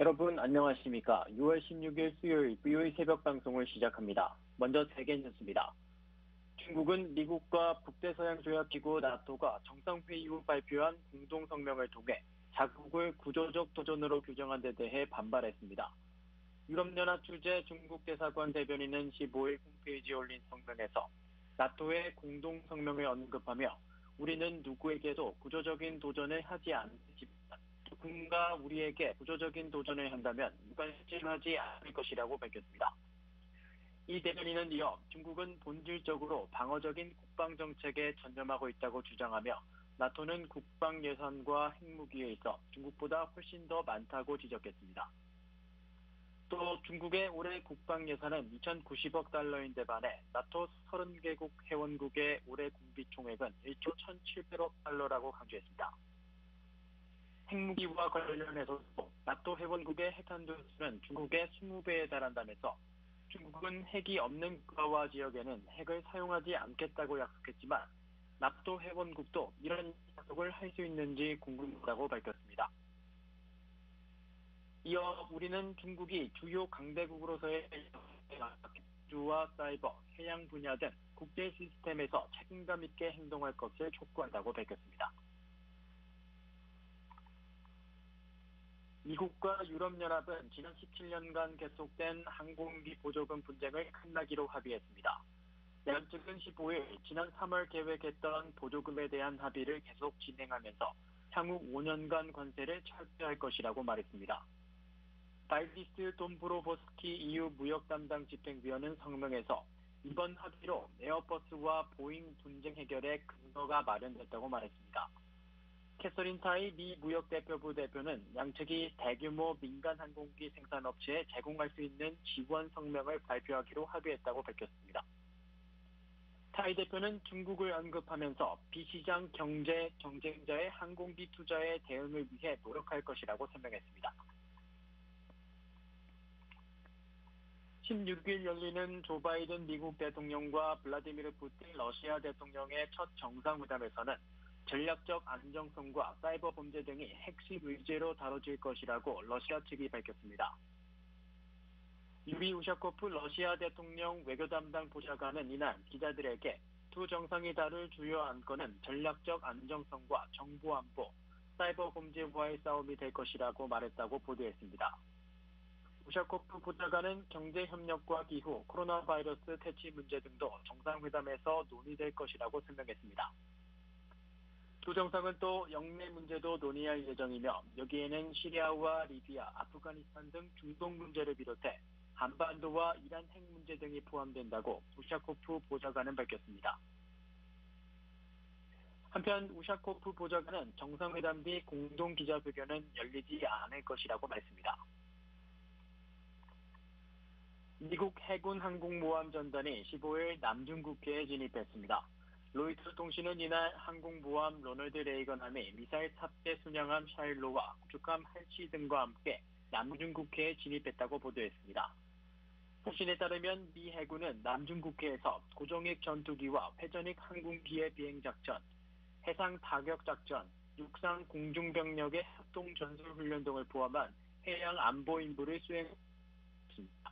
여러분 안녕하십니까? 6월 16일 수요일 VOA 새벽 방송을 시작합니다. 먼저 세계 뉴스입니다. 중국은 미국과 북대서양조약기구 나토가 정상회의 후 발표한 공동성명을 통해 자국을 구조적 도전으로 규정한 데 대해 반발했습니다. 유럽연합 주재 중국 대사관 대변인은 15일 홈페이지에 올린 성명에서 나토의 공동성명을 언급하며 우리는 누구에게도 구조적인 도전을 하지 않지만 누군가 우리에게 구조적인 도전을 한다면 무관심하지 않을 것이라고 밝혔습니다. 이 대변인은 이어 중국은 본질적으로 방어적인 국방정책에 전념하고 있다고 주장하며 나토는 국방 예산과 핵무기에 있어 중국보다 훨씬 더 많다고 지적했습니다. 또 중국의 올해 국방 예산은 2,090억 달러인데 반해 나토 30개국 회원국의 올해 군비 총액은 1조 1,700억 달러라고 강조했습니다. 핵무기와 관련해서도 나토 회원국의 핵탄두 수는 중국의 20배에 달한다면서 중국은 핵이 없는 국가와 지역에는 핵을 사용하지 않겠다고 약속했지만 나토 회원국도 이런 약속을 할 수 있는지 궁금하다고 밝혔습니다. 이어 우리는 중국이 주요 강대국으로서의 주와 사이버, 해양 분야 등 국제 시스템에서 책임감 있게 행동할 것을 촉구한다고 밝혔습니다. 미국과 유럽연합은 지난 17년간 계속된 항공기 보조금 분쟁을 끝나기로 합의했습니다. 양측은 15일 지난 3월 계획했던 보조금에 대한 합의를 계속 진행하면서 향후 5년간 관세를 철폐할 것이라고 말했습니다. 발디스 돈브로보스키 EU 무역 담당 집행위원은 성명에서 이번 합의로 에어버스와 보잉 분쟁 해결에 근거가 마련됐다고 말했습니다. 캐서린 타이 미 무역대표부 대표는 양측이 대규모 민간 항공기 생산업체에 제공할 수 있는 지원 성명을 발표하기로 합의했다고 밝혔습니다. 타이 대표는 중국을 언급하면서 비시장 경제 경쟁자의 항공기 투자에 대응을 위해 노력할 것이라고 설명했습니다. 16일 열리는 조 바이든 미국 대통령과 블라디미르 푸틴 러시아 대통령의 첫 정상회담에서는 전략적 안정성과 사이버 범죄 등이 핵심 의제로 다뤄질 것이라고 러시아 측이 밝혔습니다. 유리 우샤코프 러시아 대통령 외교 담당 보좌관은 이날 기자들에게 두 정상이 다룰 주요 안건은 전략적 안정성과 정보 안보, 사이버 범죄와의 싸움이 될 것이라고 말했다고 보도했습니다. 우샤코프 보좌관은 경제협력과 기후, 코로나 바이러스 퇴치 문제 등도 정상회담에서 논의될 것이라고 설명했습니다. 두 정상은 또 영내 문제도 논의할 예정이며 여기에는 시리아와 리비아, 아프가니스탄 등 중동 문제를 비롯해 한반도와 이란 핵 문제 등이 포함된다고 우샤코프 보좌관은 밝혔습니다. 한편 우샤코프 보좌관은 정상회담 뒤 공동 기자회견은 열리지 않을 것이라고 말했습니다. 미국 해군 항공모함 전단이 15일 남중국해에 진입했습니다. 로이터 통신은 이날 항공모함 로널드 레이건함이 미사일 탑재 순양함 샤일로와 구축함 할치 등과 함께 남중국해에 진입했다고 보도했습니다. 통신에 따르면 미 해군은 남중국해에서 고정익 전투기와 회전익 항공기의 비행작전, 해상 타격작전, 육상 공중병력의 합동 전술훈련 등을 포함한 해양 안보 임무를 수행했습니다.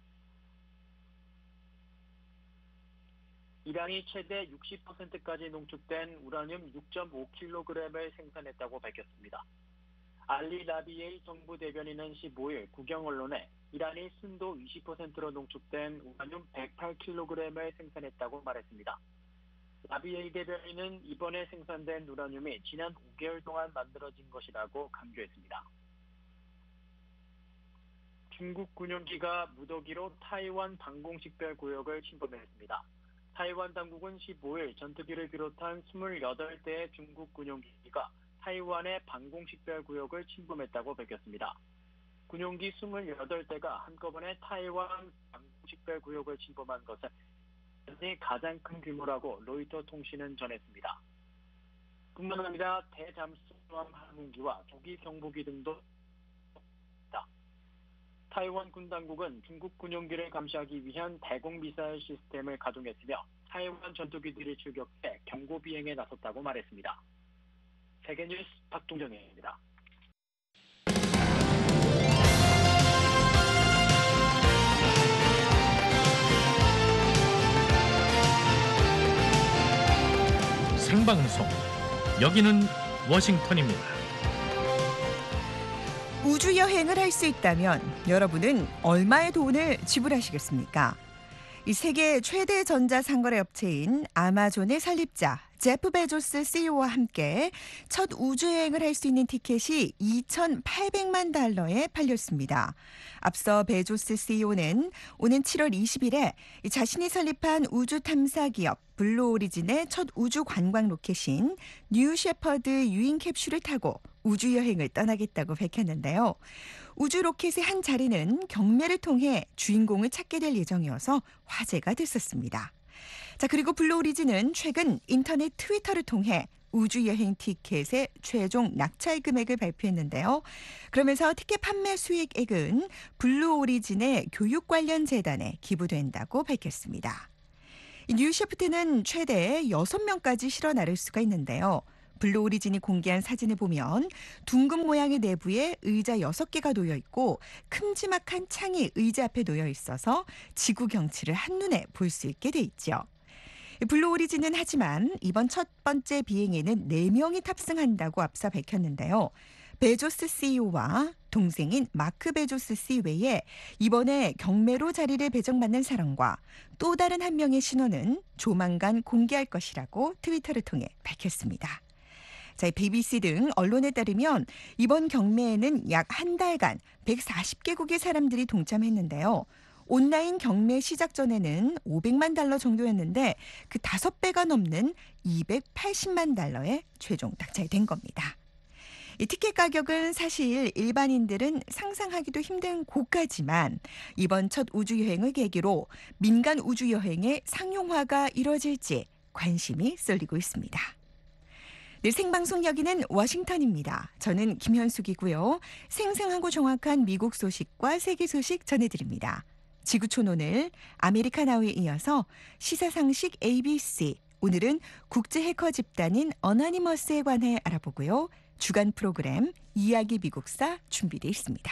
이란이 최대 60%까지 농축된 우라늄 6.5kg을 생산했다고 밝혔습니다. 알리 라비에이 정부 대변인은 15일 국영 언론에 이란이 순도 20%로 농축된 우라늄 108kg을 생산했다고 말했습니다. 라비에이 대변인은 이번에 생산된 우라늄이 지난 5개월 동안 만들어진 것이라고 강조했습니다. 중국 군용기가 무더기로 타이완 방공식별구역을 침범했습니다. 타이완 당국은 15일 전투기를 비롯한 28대의 중국 군용기가 타이완의 방공식별구역을 침범했다고 밝혔습니다. 군용기 28대가 한꺼번에 타이완 방공식별구역을 침범한 것은 가장 큰 규모라고 로이터 통신은 전했습니다. 뿐만 아니라 대잠수함 항공기와 조기 경보기 등도 있다. 타이완 군 당국은 중국 군용기를 감시하기 위한 대공 미사일 시스템을 가동했으며 타이완 전투기들이 출격해 경고 비행에 나섰다고 말했습니다. 세계뉴스 박동정입니다. 생방송. 여기는 워싱턴입니다. 우주 여행을 할 수 있다면 여러분은 얼마의 돈을 지불하시겠습니까? 이 세계 최대 전자상거래 업체인 아마존의 설립자 제프 베조스 CEO와 함께 첫 우주여행을 할 수 있는 티켓이 2,800만 달러에 팔렸습니다. 앞서 베조스 CEO는 오는 7월 20일에 자신이 설립한 우주 탐사 기업 블루 오리진의 첫 우주 관광 로켓인 뉴 셰퍼드 유인 캡슐을 타고 우주 여행을 떠나겠다고 밝혔는데요. 우주 로켓의 한 자리는 경매를 통해 주인공을 찾게 될 예정이어서 화제가 됐었습니다. 자, 그리고 블루 오리진은 최근 인터넷 트위터를 통해 우주 여행 티켓의 최종 낙찰 금액을 발표했는데요. 그러면서 티켓 판매 수익액은 블루 오리진의 교육 관련 재단에 기부된다고 밝혔습니다. 뉴 셰프트는 최대 6명까지 실어 나를 수가 있는데요. 블루 오리진이 공개한 사진을 보면 둥근 모양의 내부에 의자 6개가 놓여 있고 큼지막한 창이 의자 앞에 놓여 있어서 지구 경치를 한눈에 볼 수 있게 돼 있죠. 블루 오리진은 하지만 이번 첫 번째 비행에는 4명이 탑승한다고 앞서 밝혔는데요. 베조스 CEO와 동생인 마크 베조스 씨 외에 이번에 경매로 자리를 배정받는 사람과 또 다른 한 명의 신원은 조만간 공개할 것이라고 트위터를 통해 밝혔습니다. 자, BBC 등 언론에 따르면 이번 경매에는 약 한 달간 140개국의 사람들이 동참했는데요. 온라인 경매 시작 전에는 500만 달러 정도였는데 그 5배가 넘는 280만 달러에 최종 낙찰된 겁니다. 이 티켓 가격은 사실 일반인들은 상상하기도 힘든 고가지만 이번 첫 우주여행을 계기로 민간 우주여행의 상용화가 이뤄질지 관심이 쏠리고 있습니다. 네, 생방송 여기는 워싱턴입니다. 저는 김현숙이고요. 생생하고 정확한 미국 소식과 세계 소식 전해드립니다. 지구촌 오늘 아메리카나우에 이어서 시사상식 ABC. 오늘은 국제 해커 집단인 어나니머스에 관해 알아보고요. 주간 프로그램 이야기 미국사 준비되어 있습니다.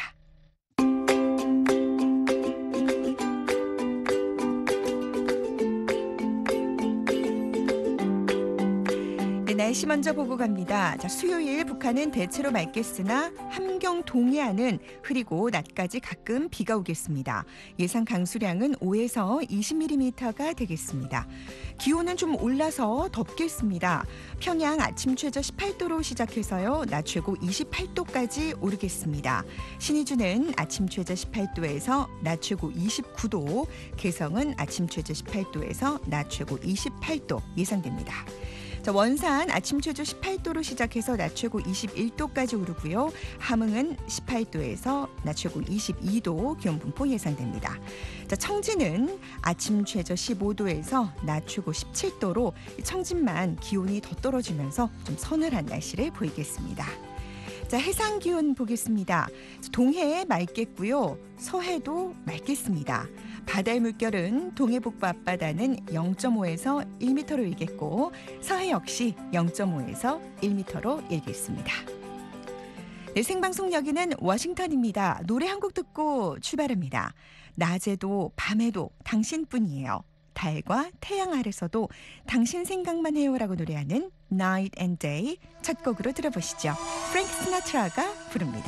날씨 먼저 보고 갑니다. 자, 수요일 북한은 대체로 맑겠으나 함경 동해안은 흐리고 낮까지 가끔 비가 오겠습니다. 예상 강수량은 5에서 20mm가 되겠습니다. 기온은 좀 올라서 덥겠습니다. 평양 아침 최저 18도로 시작해서요. 낮 최고 28도까지 오르겠습니다. 신의주는 아침 최저 18도에서 낮 최고 29도, 개성은 아침 최저 18도에서 낮 최고 28도 예상됩니다. 자, 원산 아침 최저 18도로 시작해서 낮 최고 21도까지 오르고요. 함흥은 18도에서 낮 최고 22도 기온 분포 예상됩니다. 자, 청진은 아침 최저 15도에서 낮 최고 17도로 청진만 기온이 더 떨어지면서 좀 서늘한 날씨를 보이겠습니다. 자, 해상 기온 보겠습니다. 동해에 맑겠고요. 서해도 맑겠습니다. 바다의 물결은 동해 북부 앞바다는 0.5에서 1m로 일겠고 서해 역시 0.5에서 1m로 일겠습니다. 네, 생방송 여기는 워싱턴입니다. 노래 한 곡 듣고 출발합니다. 낮에도 밤에도 당신뿐이에요. 달과 태양 아래서도 당신 생각만 해요라고 노래하는 Night and Day 첫 곡으로 들어보시죠. 프랭크 시나트라가 부릅니다.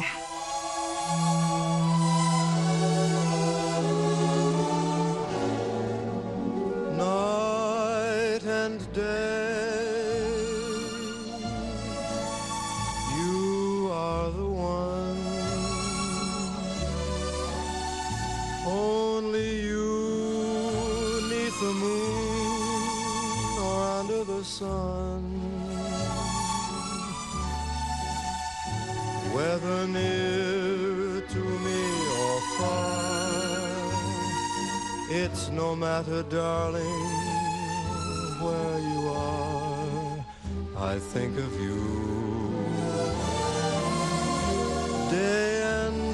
Night and day, you are the one. Only you neath the moon or under the sun. Whether near to me or far, it's no matter, darling, where you are. I think of you day and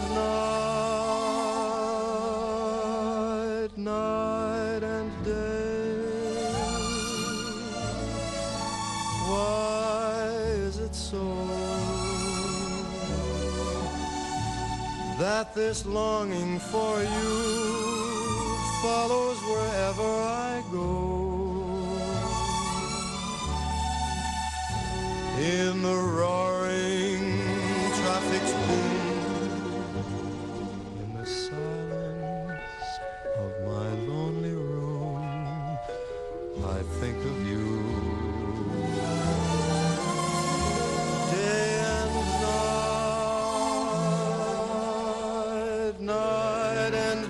night, night and day. Why is it so that this longing for you follows wherever I go? in the roaring traffic's boom, in the silence of my lonely room, I think of you. Day and night, night and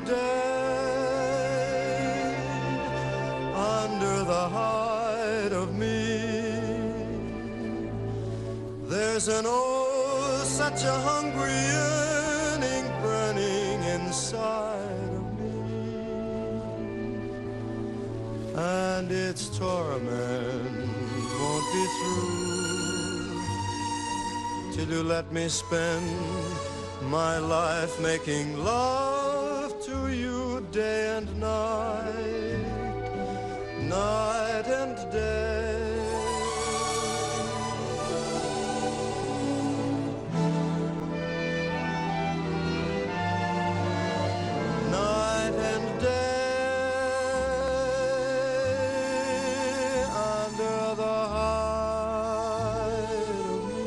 day, under the hide of me, there's an oh, such a hungry yearning burning inside of me, and its torment won't be through till you let me spend my life making love to you day and night, night and day. Night and day, under the hide of me,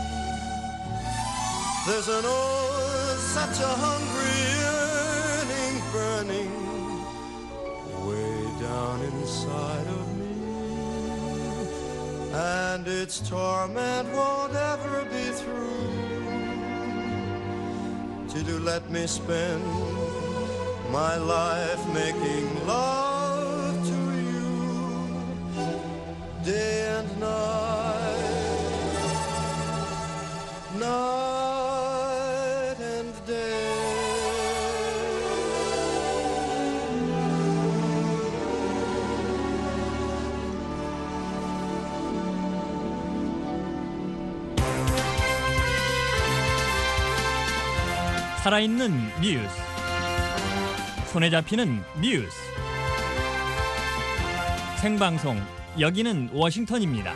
there's an oh, such a hungry yearning burning way down inside of me, and its torment won't ever be through till you let me spend my life making love to you day and night, night and day. 살아있는 뉴스, 손에 잡히는 뉴스, 생방송, 여기는 워싱턴입니다.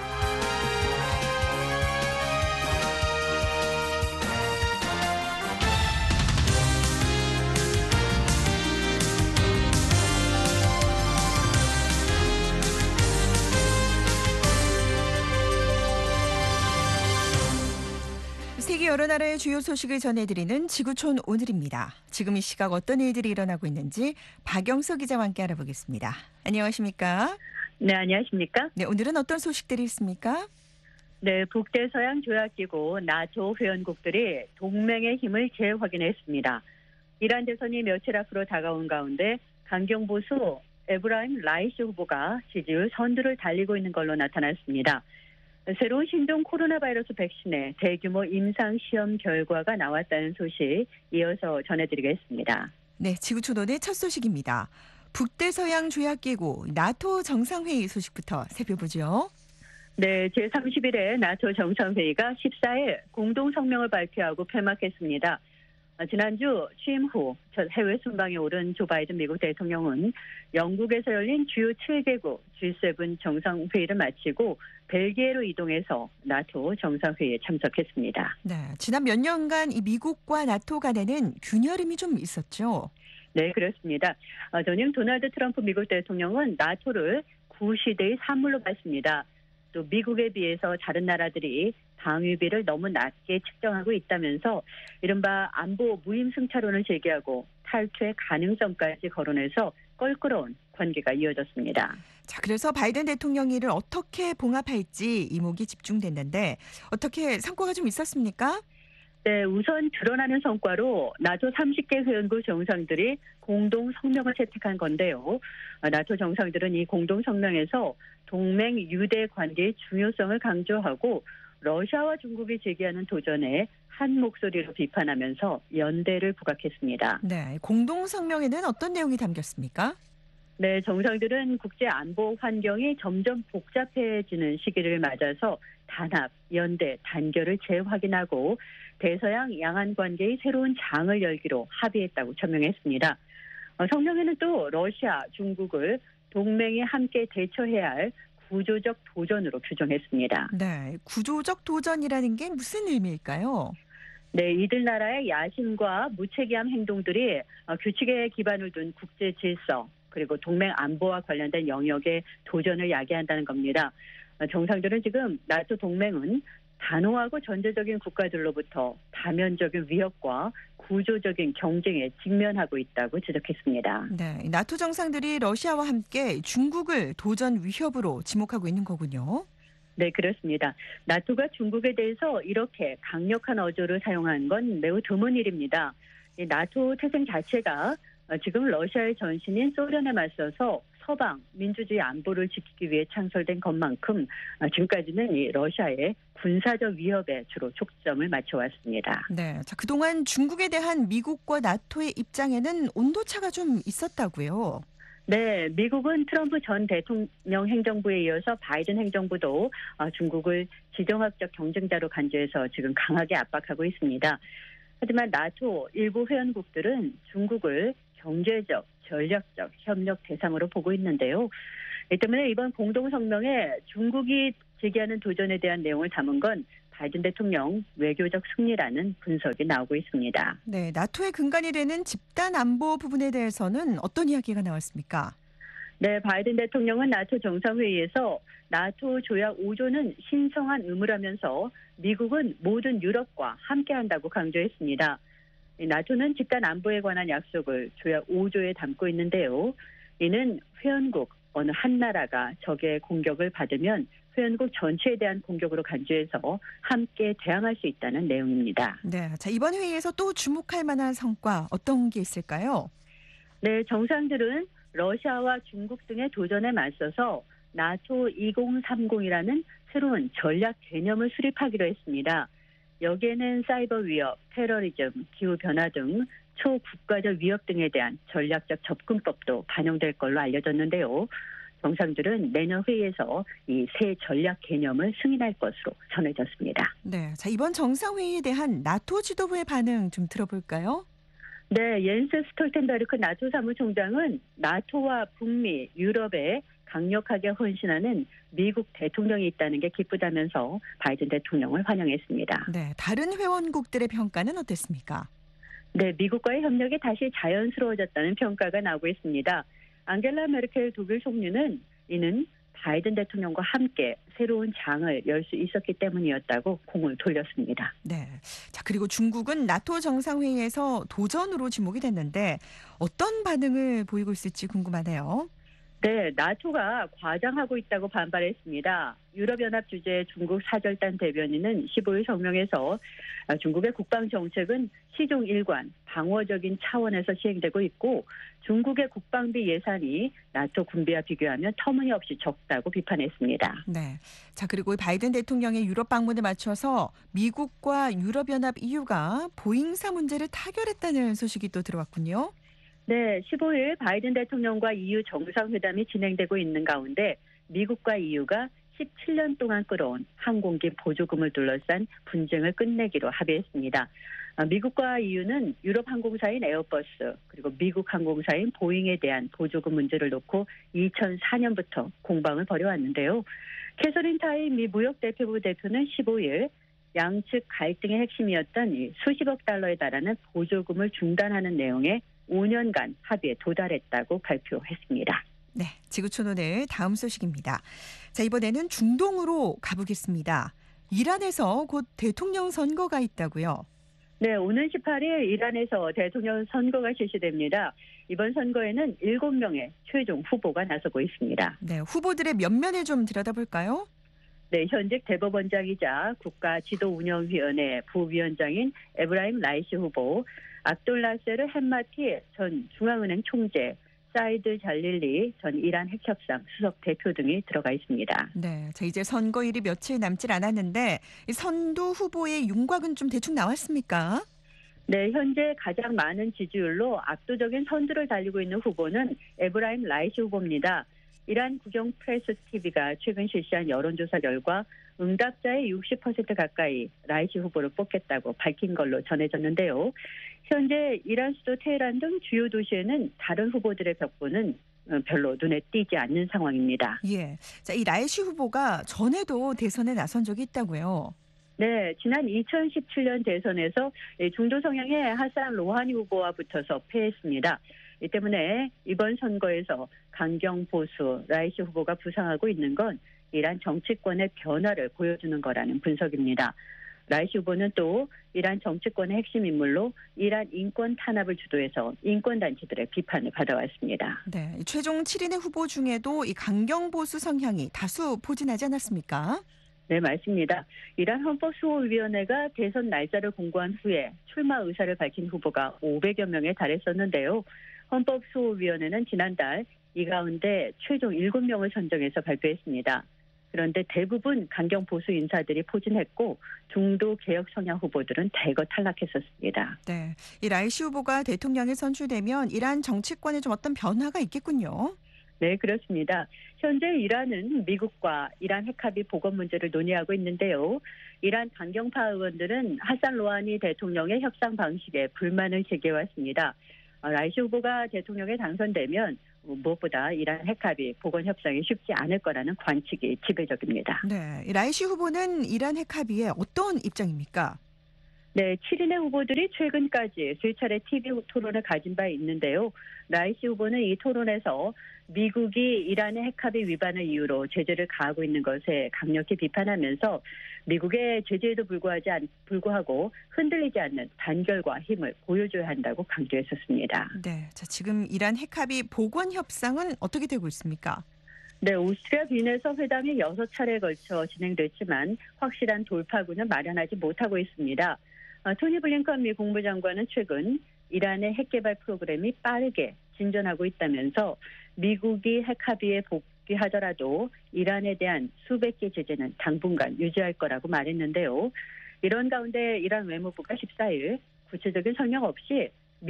세계 여러 나라의 주요 소식을 전해드리는 지구촌 오늘입니다. 지금 이 시각 어떤 일들이 일어나고 있는지 박영서 기자와 함께 알아보겠습니다. 안녕하십니까? 네, 안녕하십니까? 네, 오늘은 어떤 소식들이 있습니까? 네, 북대서양 조약기구 나토 회원국들이 동맹의 힘을 재확인했습니다. 이란 대선이 며칠 앞으로 다가온 가운데 강경보수 에브라임 라이시 후보가 지지율 선두를 달리고 있는 걸로 나타났습니다. 새로운 신종 코로나 바이러스 백신의 대규모 임상 시험 결과가 나왔다는 소식 이어서 전해드리겠습니다. 네, 지구촌 오늘 첫 소식입니다. 북대서양 조약기구 나토 정상회의 소식부터 살펴보죠. 네, 제31회 나토 정상회의가 14일 공동성명을 발표하고 폐막했습니다. 지난주 취임 후 첫 해외 순방에 오른 조 바이든 미국 대통령은 영국에서 열린 주요 7개국 G7 정상회의를 마치고 벨기에로 이동해서 나토 정상회의에 참석했습니다. 네, 지난 몇 년간 이 미국과 나토 간에는 균열음이 좀 있었죠. 네, 그렇습니다. 전임 도널드 트럼프 미국 대통령은 나토를 구시대의 산물로 봤습니다. 또 미국에 비해서 다른 나라들이 방위비를 너무 낮게 측정하고 있다면서 이른바 안보 무임승차론을 제기하고 탈퇴 가능성까지 거론해서 껄끄러운 관계가 이어졌습니다. 자, 그래서 바이든 대통령 일을 어떻게 봉합할지 이목이 집중됐는데 어떻게 성과가 좀 있었습니까? 네, 우선 드러나는 성과로 나토 30개 회원국 정상들이 공동 성명을 채택한 건데요. 나토 정상들은 이 공동 성명에서 동맹 유대 관계의 중요성을 강조하고 러시아와 중국이 제기하는 도전에 한 목소리로 비판하면서 연대를 부각했습니다. 네, 공동 성명에는 어떤 내용이 담겼습니까? 네, 정상들은 국제 안보 환경이 점점 복잡해지는 시기를 맞아서 단합, 연대, 단결을 재확인하고 대서양 양안 관계의 새로운 장을 열기로 합의했다고 천명했습니다. 성명에는 또 러시아, 중국을 동맹이 함께 대처해야 할 구조적 도전으로 규정했습니다. 네, 구조적 도전이라는 게 무슨 의미일까요? 네, 이들 나라의 야심과 무책임한 행동들이 규칙에 기반을 둔 국제 질서 그리고 동맹 안보와 관련된 영역에 도전을 야기한다는 겁니다. 정상들은 지금 나토 동맹은 단호하고 전제적인 국가들로부터 다면적인 위협과 구조적인 경쟁에 직면하고 있다고 지적했습니다. 네, 나토 정상들이 러시아와 함께 중국을 도전 위협으로 지목하고 있는 거군요. 네, 그렇습니다. 나토가 중국에 대해서 이렇게 강력한 어조를 사용한 건 매우 드문 일입니다. 이 나토 태생 자체가 지금 러시아의 전신인 소련에 맞서서 서방 민주주의 안보를 지키기 위해 창설된 것만큼 지금까지는 이 러시아의 군사적 위협에 주로 초점을 맞춰왔습니다. 네, 자, 그동안 중국에 대한 미국과 나토의 입장에는 온도차가 좀 있었다고요. 네, 미국은 트럼프 전 대통령 행정부에 이어서 바이든 행정부도 중국을 지정학적 경쟁자로 간주해서 지금 강하게 압박하고 있습니다. 하지만 나토 일부 회원국들은 중국을 경제적, 전략적 협력 대상으로 보고 있는데요. 이 때문에 이번 공동성명에 중국이 제기하는 도전에 대한 내용을 담은 건 바이든 대통령 외교적 승리라는 분석이 나오고 있습니다. 네, 나토의 근간이 되는 집단 안보 부분에 대해서는 어떤 이야기가 나왔습니까? 네, 바이든 대통령은 나토 정상회의에서 나토 조약 5조는 신성한 의무라면서 미국은 모든 유럽과 함께한다고 강조했습니다. 나토는 집단 안보에 관한 약속을 조약 5조에 담고 있는데요. 이는 회원국 어느 한 나라가 적의 공격을 받으면 회원국 전체에 대한 공격으로 간주해서 함께 대항할 수 있다는 내용입니다. 네, 자, 이번 회의에서 또 주목할 만한 성과 어떤 게 있을까요? 네, 정상들은 러시아와 중국 등의 도전에 맞서서 나토 2030이라는 새로운 전략 개념을 수립하기로 했습니다. 여기에는 사이버 위협, 테러리즘, 기후변화 등 초국가적 위협 등에 대한 전략적 접근법도 반영될 걸로 알려졌는데요. 정상들은 내년 회의에서 이 새 전략 개념을 승인할 것으로 전해졌습니다. 네, 자, 이번 정상회의에 대한 나토 지도부의 반응 좀 들어볼까요? 네, 옌스 스톨텐베르크 나토 사무총장은 나토와 북미, 유럽에 강력하게 헌신하는 미국 대통령이 있다는 게 기쁘다면서 바이든 대통령을 환영했습니다. 네, 다른 회원국들의 평가는 어땠습니까? 네, 미국과의 협력이 다시 자연스러워졌다는 평가가 나오고 있습니다. 앙겔라 메르켈 독일 총리는 이는 바이든 대통령과 함께 새로운 장을 열 수 있었기 때문이었다고 공을 돌렸습니다. 네, 자, 그리고 중국은 나토 정상회의에서 도전으로 지목이 됐는데 어떤 반응을 보이고 있을지 궁금하네요. 네, 나토가 과장하고 있다고 반발했습니다. 유럽연합 주재 중국 사절단 대변인은 15일 성명에서 중국의 국방정책은 시종 일관, 방어적인 차원에서 시행되고 있고 중국의 국방비 예산이 나토 군비와 비교하면 터무니없이 적다고 비판했습니다. 네, 자, 그리고 바이든 대통령의 유럽 방문에 맞춰서 미국과 유럽연합 EU가 보잉사 문제를 타결했다는 소식이 또 들어왔군요. 네, 15일 바이든 대통령과 EU 정상회담이 진행되고 있는 가운데 미국과 EU가 17년 동안 끌어온 항공기 보조금을 둘러싼 분쟁을 끝내기로 합의했습니다. 미국과 EU는 유럽 항공사인 에어버스 그리고 미국 항공사인 보잉에 대한 보조금 문제를 놓고 2004년부터 공방을 벌여왔는데요. 캐서린 타임 미 무역대표부 대표는 15일 양측 갈등의 핵심이었던 수십억 달러에 달하는 보조금을 중단하는 내용의 5년간 합의에 도달했다고 발표했습니다. 네, 지구촌 오늘 다음 소식입니다. 자, 이번에는 중동으로 가보겠습니다. 이란에서 곧 대통령 선거가 있다고요? 네, 오는 18일 이란에서 대통령 선거가 실시됩니다. 이번 선거에는 7명의 최종 후보가 나서고 있습니다. 네, 후보들의 면면을 좀 들여다볼까요? 네, 현직 대법원장이자 국가지도운영위원회 부위원장인 에브라임 라이시 후보, 압돌라세르 햄마티 전 중앙은행 총재, 사이드 잘릴리 전 이란 핵협상 수석 대표 등이 들어가 있습니다. 네, 자, 이제 선거일이 며칠 남질 않았는데 이 선두 후보의 윤곽은 좀 대충 나왔습니까? 네, 현재 가장 많은 지지율로 압도적인 선두를 달리고 있는 후보는 에브라임 라이시 후보입니다. 이란 국영 프레스 TV가 최근 실시한 여론조사 결과 응답자의 60% 가까이 라이시 후보를 뽑겠다고 밝힌 걸로 전해졌는데요. 현재 이란 수도 테헤란 등 주요 도시에는 다른 후보들의 벽보는 별로 눈에 띄지 않는 상황입니다. 예, 자, 이 라이시 후보가 전에도 대선에 나선 적이 있다고요? 네, 지난 2017년 대선에서 중도 성향의 하산 로하니 후보와 붙어서 패했습니다. 이 때문에 이번 선거에서 강경 보수 라이시 후보가 부상하고 있는 건 이란 정치권의 변화를 보여주는 거라는 분석입니다. 라이시 후보는 또 이란 정치권의 핵심 인물로 이란 인권 탄압을 주도해서 인권단체들의 비판을 받아왔습니다. 네, 최종 7인의 후보 중에도 이 강경 보수 성향이 다수 포진하지 않았습니까? 네, 맞습니다. 이란 헌법수호위원회가 대선 날짜를 공고한 후에 출마 의사를 밝힌 후보가 500여 명에 달했었는데요. 헌법수호위원회는 지난달 이 가운데 최종 7명을 선정해서 발표했습니다. 그런데 대부분 강경 보수 인사들이 포진했고 중도 개혁 성향 후보들은 대거 탈락했었습니다. 네, 이 라이시 후보가 대통령에 선출되면 이란 정치권에 좀 어떤 변화가 있겠군요. 네, 그렇습니다. 현재 이란은 미국과 이란 핵합의 복원 문제를 논의하고 있는데요. 이란 강경파 의원들은 하산 로하니 대통령의 협상 방식에 불만을 제기해왔습니다. 라이시 후보가 대통령에 당선되면 무엇보다 이란 핵합의 복원 협상이 쉽지 않을 거라는 관측이 지배적입니다. 네, 이 라이시 후보는 이란 핵합의에 어떤 입장입니까? 네, 7인의 후보들이 최근까지 수차례 TV 토론을 가진 바 있는데요. 라이시 후보는 이 토론에서 미국이 이란의 핵합의 위반을 이유로 제재를 가하고 있는 것에 강력히 비판하면서 미국의 제재에도 불구하고 흔들리지 않는 단결과 힘을 보여줘야 한다고 강조했었습니다. 네, 자, 지금 이란 핵합의 복원 협상은 어떻게 되고 있습니까? 네, 오스트리아 빈에서 회담이 6차례에 걸쳐 진행됐지만 확실한 돌파구는 마련하지 못하고 있습니다. 토니 블링컨 미 국무장관은 최근 이란의 핵개발 프로그램이 빠르게 진전하고 있다면서 미국이 핵합의에 복귀하더라도 이란에 대한 수백 개 제재는 당분간 유지할 거라고 말했는데요. 이런 가운데 이란 외무부가 14일 구체적인 설명 없이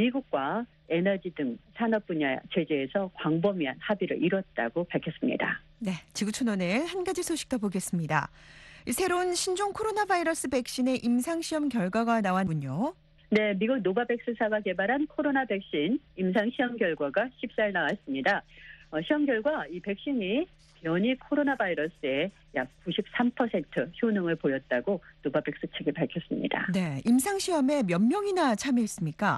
미국과 에너지 등 산업 분야 제재에서 광범위한 합의를 이뤘다고 밝혔습니다. 네, 지구촌오늘 한 가지 소식 더 보겠습니다. 새로운 신종 코로나 바이러스 백신의 임상시험 결과가 나왔군요. 네, 미국 노바백스사가 개발한 코로나 백신 임상시험 결과가 14일 나왔습니다. 시험 결과 이 백신이 변이 코로나 바이러스에 약 93% 효능을 보였다고 노바백스 측이 밝혔습니다. 네, 임상시험에 몇 명이나 참여했습니까?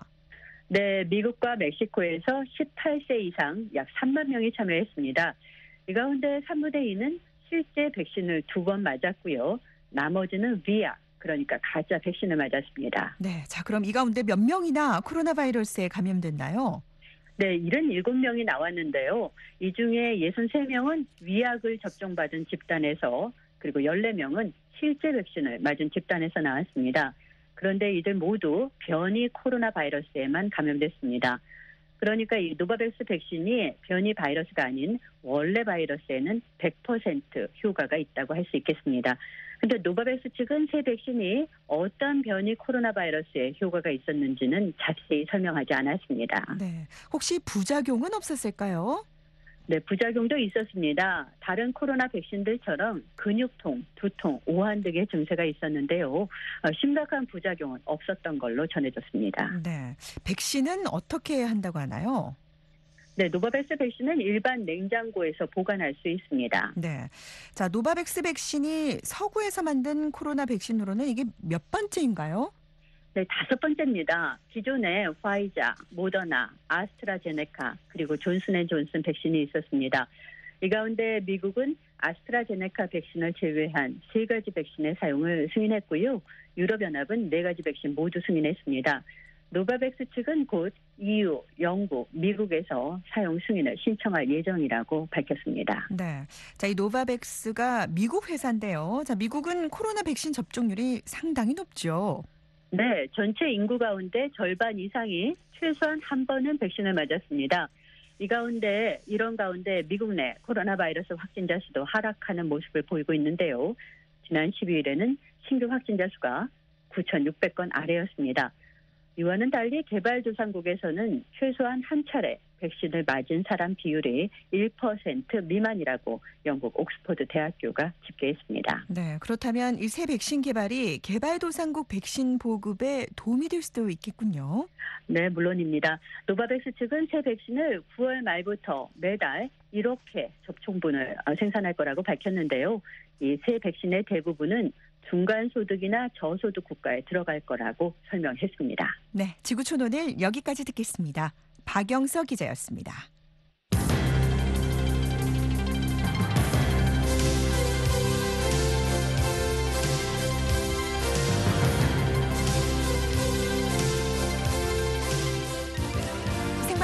네, 미국과 멕시코에서 18세 이상 약 3만 명이 참여했습니다. 이 가운데 3분의 2는 실제 백신을 2번 맞았고요. 나머지는 비약, 그러니까 가짜 백신을 맞았습니다. 네, 자, 그럼 이 가운데 몇 명이나 코로나 바이러스에 감염됐나요? 네, 77명이 나왔는데요. 이 중에 63명은 위약을 접종받은 집단에서 그리고 14명은 실제 백신을 맞은 집단에서 나왔습니다. 그런데 이들 모두 변이 코로나 바이러스에만 감염됐습니다. 그러니까 이 노바백스 백신이 변이 바이러스가 아닌 원래 바이러스에는 100% 효과가 있다고 할 수 있겠습니다. 그런데 노바백스 측은 새 백신이 어떤 변이 코로나 바이러스에 효과가 있었는지는 자세히 설명하지 않았습니다. 네, 혹시 부작용은 없었을까요? 네, 부작용도 있었습니다. 다른 코로나 백신들처럼 근육통, 두통, 오한 등의 증세가 있었는데요. 심각한 부작용은 없었던 걸로 전해졌습니다. 네, 백신은 어떻게 한다고 하나요? 네, 노바백스 백신은 일반 냉장고에서 보관할 수 있습니다. 네, 자, 노바백스 백신이 서구에서 만든 코로나 백신으로는 이게 몇 번째인가요? 네, 5번째입니다. 기존에 화이자, 모더나, 아스트라제네카 그리고 존슨앤존슨 백신이 있었습니다. 이 가운데 미국은 아스트라제네카 백신을 제외한 3가지 백신의 사용을 승인했고요. 유럽연합은 4가지 백신 모두 승인했습니다. 노바백스 측은 곧 EU, 영국, 미국에서 사용 승인을 신청할 예정이라고 밝혔습니다. 네, 자, 이 노바백스가 미국 회사인데요. 자, 미국은 코로나 백신 접종률이 상당히 높죠. 네, 전체 인구 가운데 절반 이상이 최소한 한 번은 백신을 맞았습니다. 이런 가운데 미국 내 코로나 바이러스 확진자 수도 하락하는 모습을 보이고 있는데요. 지난 12일에는 신규 확진자 수가 9,600건 아래였습니다. 이와는 달리 개발도상국에서는 최소한 한 차례 백신을 맞은 사람 비율이 1% 미만이라고 영국 옥스퍼드 대학교가 집계했습니다. 네, 그렇다면 이 새 백신 개발이 개발도상국 백신 보급에 도움이 될 수도 있겠군요. 네, 물론입니다. 노바백스 측은 새 백신을 9월 말부터 매달 1억 회 접종분을 생산할 거라고 밝혔는데요. 이 새 백신의 대부분은 중간소득이나 저소득 국가에 들어갈 거라고 설명했습니다. 네, 지구촌 오늘 여기까지 듣겠습니다. 박영서 기자였습니다.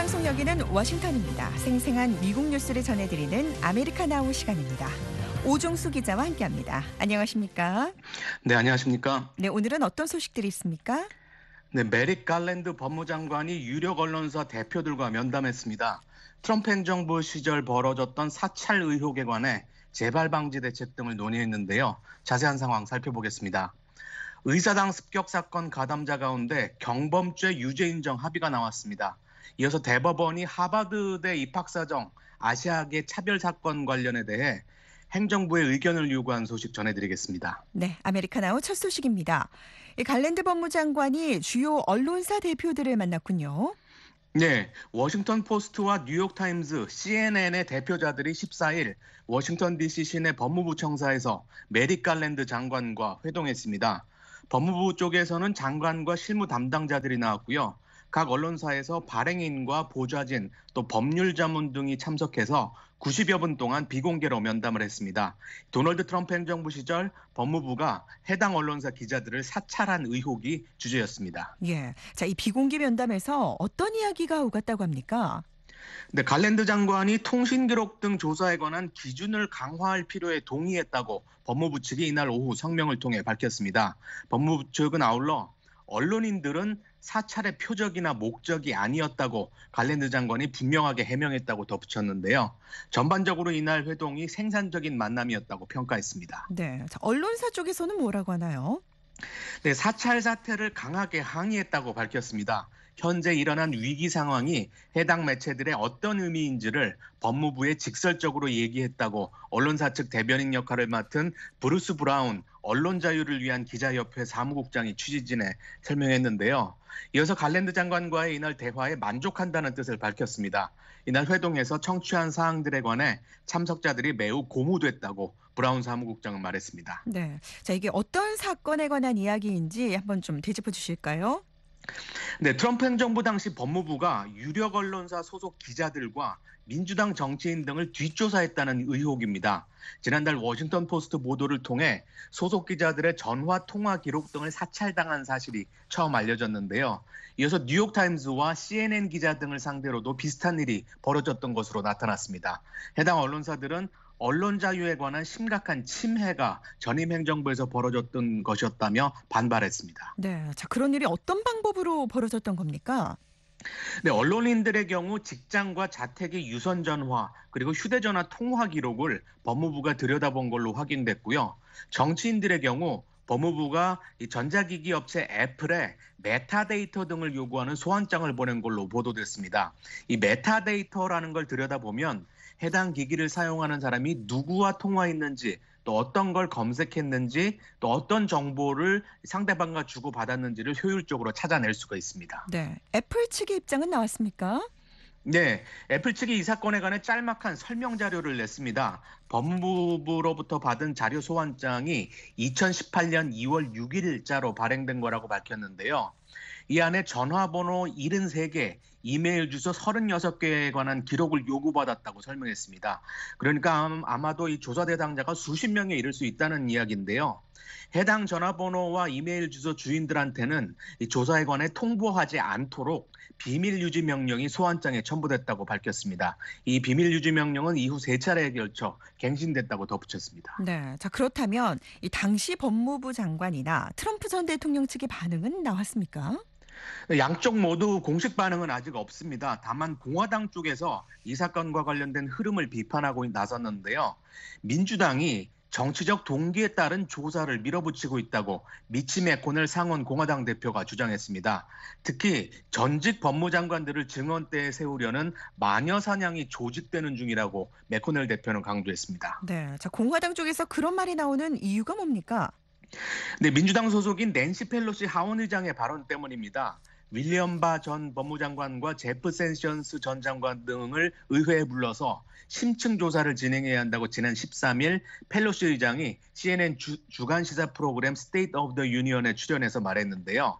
생방송 여기는 워싱턴입니다. 생생한 미국 뉴스를 전해드리는 아메리카나우 시간입니다. 오종수 기자와 함께합니다. 안녕하십니까? 네, 안녕하십니까? 네, 오늘은 어떤 소식들이 있습니까? 네, 메릭 갈랜드 법무장관이 유력 언론사 대표들과 면담했습니다. 트럼프 행정부 시절 벌어졌던 사찰 의혹에 관해 재발 방지 대책 등을 논의했는데요. 자세한 상황 살펴보겠습니다. 의사당 습격 사건 가담자 가운데 경범죄 유죄 인정 합의가 나왔습니다. 이어서 대법원이 하버드대 입학사정 아시아계 차별 사건 관련에 대해 행정부의 의견을 요구한 소식 전해드리겠습니다. 네, 아메리카나우 첫 소식입니다. 갈랜드 법무장관이 주요 언론사 대표들을 만났군요. 네, 워싱턴 포스트와 뉴욕타임즈, CNN의 대표자들이 14일 워싱턴 DC 시내 법무부 청사에서 메릭 갈랜드 장관과 회동했습니다. 법무부 쪽에서는 장관과 실무 담당자들이 나왔고요. 각 언론사에서 발행인과 보좌진, 또 법률 자문 등이 참석해서 90여 분 동안 비공개로 면담을 했습니다. 도널드 트럼프 행정부 시절 법무부가 해당 언론사 기자들을 사찰한 의혹이 주제였습니다. 예, 자, 이 비공개 면담에서 어떤 이야기가 오갔다고 합니까? 네, 갈랜드 장관이 통신 기록 등 조사에 관한 기준을 강화할 필요에 동의했다고 법무부 측이 이날 오후 성명을 통해 밝혔습니다. 법무부 측은 아울러 언론인들은 사찰의 표적이나 목적이 아니었다고 갈랜드 장관이 분명하게 해명했다고 덧붙였는데요. 전반적으로 이날 회동이 생산적인 만남이었다고 평가했습니다. 네, 자, 언론사 쪽에서는 뭐라고 하나요? 네, 사찰 사태를 강하게 항의했다고 밝혔습니다. 현재 일어난 위기 상황이 해당 매체들의 어떤 의미인지를 법무부에 직설적으로 얘기했다고 언론사 측 대변인 역할을 맡은 브루스 브라운 언론 자유를 위한 기자협회 사무국장이 취재진에 설명했는데요. 이어서 갈랜드 장관과의 이날 대화에 만족한다는 뜻을 밝혔습니다. 이날 회동에서 청취한 사항들에 관해 참석자들이 매우 고무됐다고 브라운 사무국장은 말했습니다. 네, 자, 이게 어떤 사건에 관한 이야기인지 한번 좀 되짚어 주실까요? 네, 트럼프 행정부 당시 법무부가 유력 언론사 소속 기자들과 민주당 정치인 등을 뒷조사했다는 의혹입니다. 지난달 워싱턴 포스트 보도를 통해 소속 기자들의 전화 통화 기록 등을 사찰당한 사실이 처음 알려졌는데요. 이어서 뉴욕타임즈와 CNN 기자 등을 상대로도 비슷한 일이 벌어졌던 것으로 나타났습니다. 해당 언론사들은 언론 자유에 관한 심각한 침해가 전임 행정부에서 벌어졌던 것이었다며 반발했습니다. 네, 자, 그런 일이 어떤 방법으로 벌어졌던 겁니까? 네, 언론인들의 경우 직장과 자택의 유선 전화 그리고 휴대전화 통화 기록을 법무부가 들여다본 걸로 확인됐고요. 정치인들의 경우 법무부가 이 전자기기 업체 애플에 메타데이터 등을 요구하는 소환장을 보낸 걸로 보도됐습니다. 이 메타데이터라는 걸 들여다보면 해당 기기를 사용하는 사람이 누구와 통화했는지, 또 어떤 걸 검색했는지, 또 어떤 정보를 상대방과 주고받았는지를 효율적으로 찾아낼 수가 있습니다. 네, 애플 측의 입장은 나왔습니까? 네, 애플 측이 이 사건에 관해 짤막한 설명 자료를 냈습니다. 법무부로부터 받은 자료 소환장이 2018년 2월 6일자로 발행된 거라고 밝혔는데요. 이 안에 전화번호 73개, 이메일 주소 36개에 관한 기록을 요구받았다고 설명했습니다. 그러니까 아마도 이 조사 대상자가 수십 명에 이를 수 있다는 이야기인데요. 해당 전화번호와 이메일 주소 주인들한테는 이 조사에 관해 통보하지 않도록 비밀 유지 명령이 소환장에 첨부됐다고 밝혔습니다. 이 비밀 유지 명령은 이후 3차례에 걸쳐 갱신됐다고 덧붙였습니다. 네, 자, 그렇다면 이 당시 법무부 장관이나 트럼프 전 대통령 측의 반응은 나왔습니까? 양쪽 모두 공식 반응은 아직 없습니다. 다만 공화당 쪽에서 이 사건과 관련된 흐름을 비판하고 나섰는데요. 민주당이 정치적 동기에 따른 조사를 밀어붙이고 있다고 미치 매코넬 상원 공화당 대표가 주장했습니다. 특히 전직 법무장관들을 증언대에 세우려는 마녀 사냥이 조직되는 중이라고 매코넬 대표는 강조했습니다. 네, 자, 공화당 쪽에서 그런 말이 나오는 이유가 뭡니까? 네, 민주당 소속인 낸시 펠로시 하원 의장의 발언 때문입니다. 윌리엄 바 전 법무장관과 제프 세션스 전 장관 등을 의회에 불러서 심층 조사를 진행해야 한다고 지난 13일 펠로시 의장이 CNN 주간 시사 프로그램 State of the Union에 출연해서 말했는데요.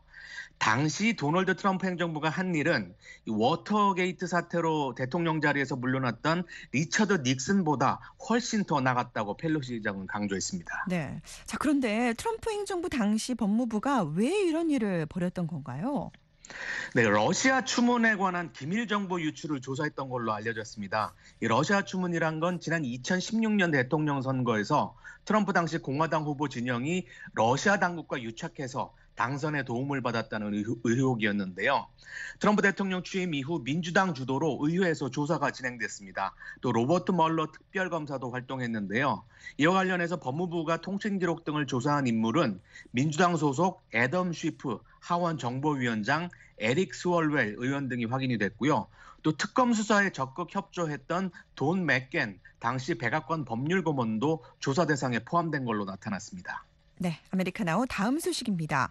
당시 도널드 트럼프 행정부가 한 일은 워터게이트 사태로 대통령 자리에서 물러났던 리처드 닉슨보다 훨씬 더 나갔다고 펠로시 의장은 강조했습니다. 네, 자, 그런데 트럼프 행정부 당시 법무부가 왜 이런 일을 벌였던 건가요? 네, 러시아 추문에 관한 기밀 정보 유출을 조사했던 걸로 알려졌습니다. 이 러시아 추문이란 건 지난 2016년 대통령 선거에서 트럼프 당시 공화당 후보 진영이 러시아 당국과 유착해서 당선에 도움을 받았다는 의혹이었는데요. 트럼프 대통령 취임 이후 민주당 주도로 의회에서 조사가 진행됐습니다. 또 로버트 멀러 특별검사도 활동했는데요. 이와 관련해서 법무부가 통신 기록 등을 조사한 인물은 민주당 소속 애덤 쉬프 하원 정보위원장, 에릭 스월웰 의원 등이 확인이 됐고요. 또 특검 수사에 적극 협조했던 돈 맥겐 당시 백악관 법률고문도 조사 대상에 포함된 걸로 나타났습니다. 네, 아메리카나우 다음 소식입니다.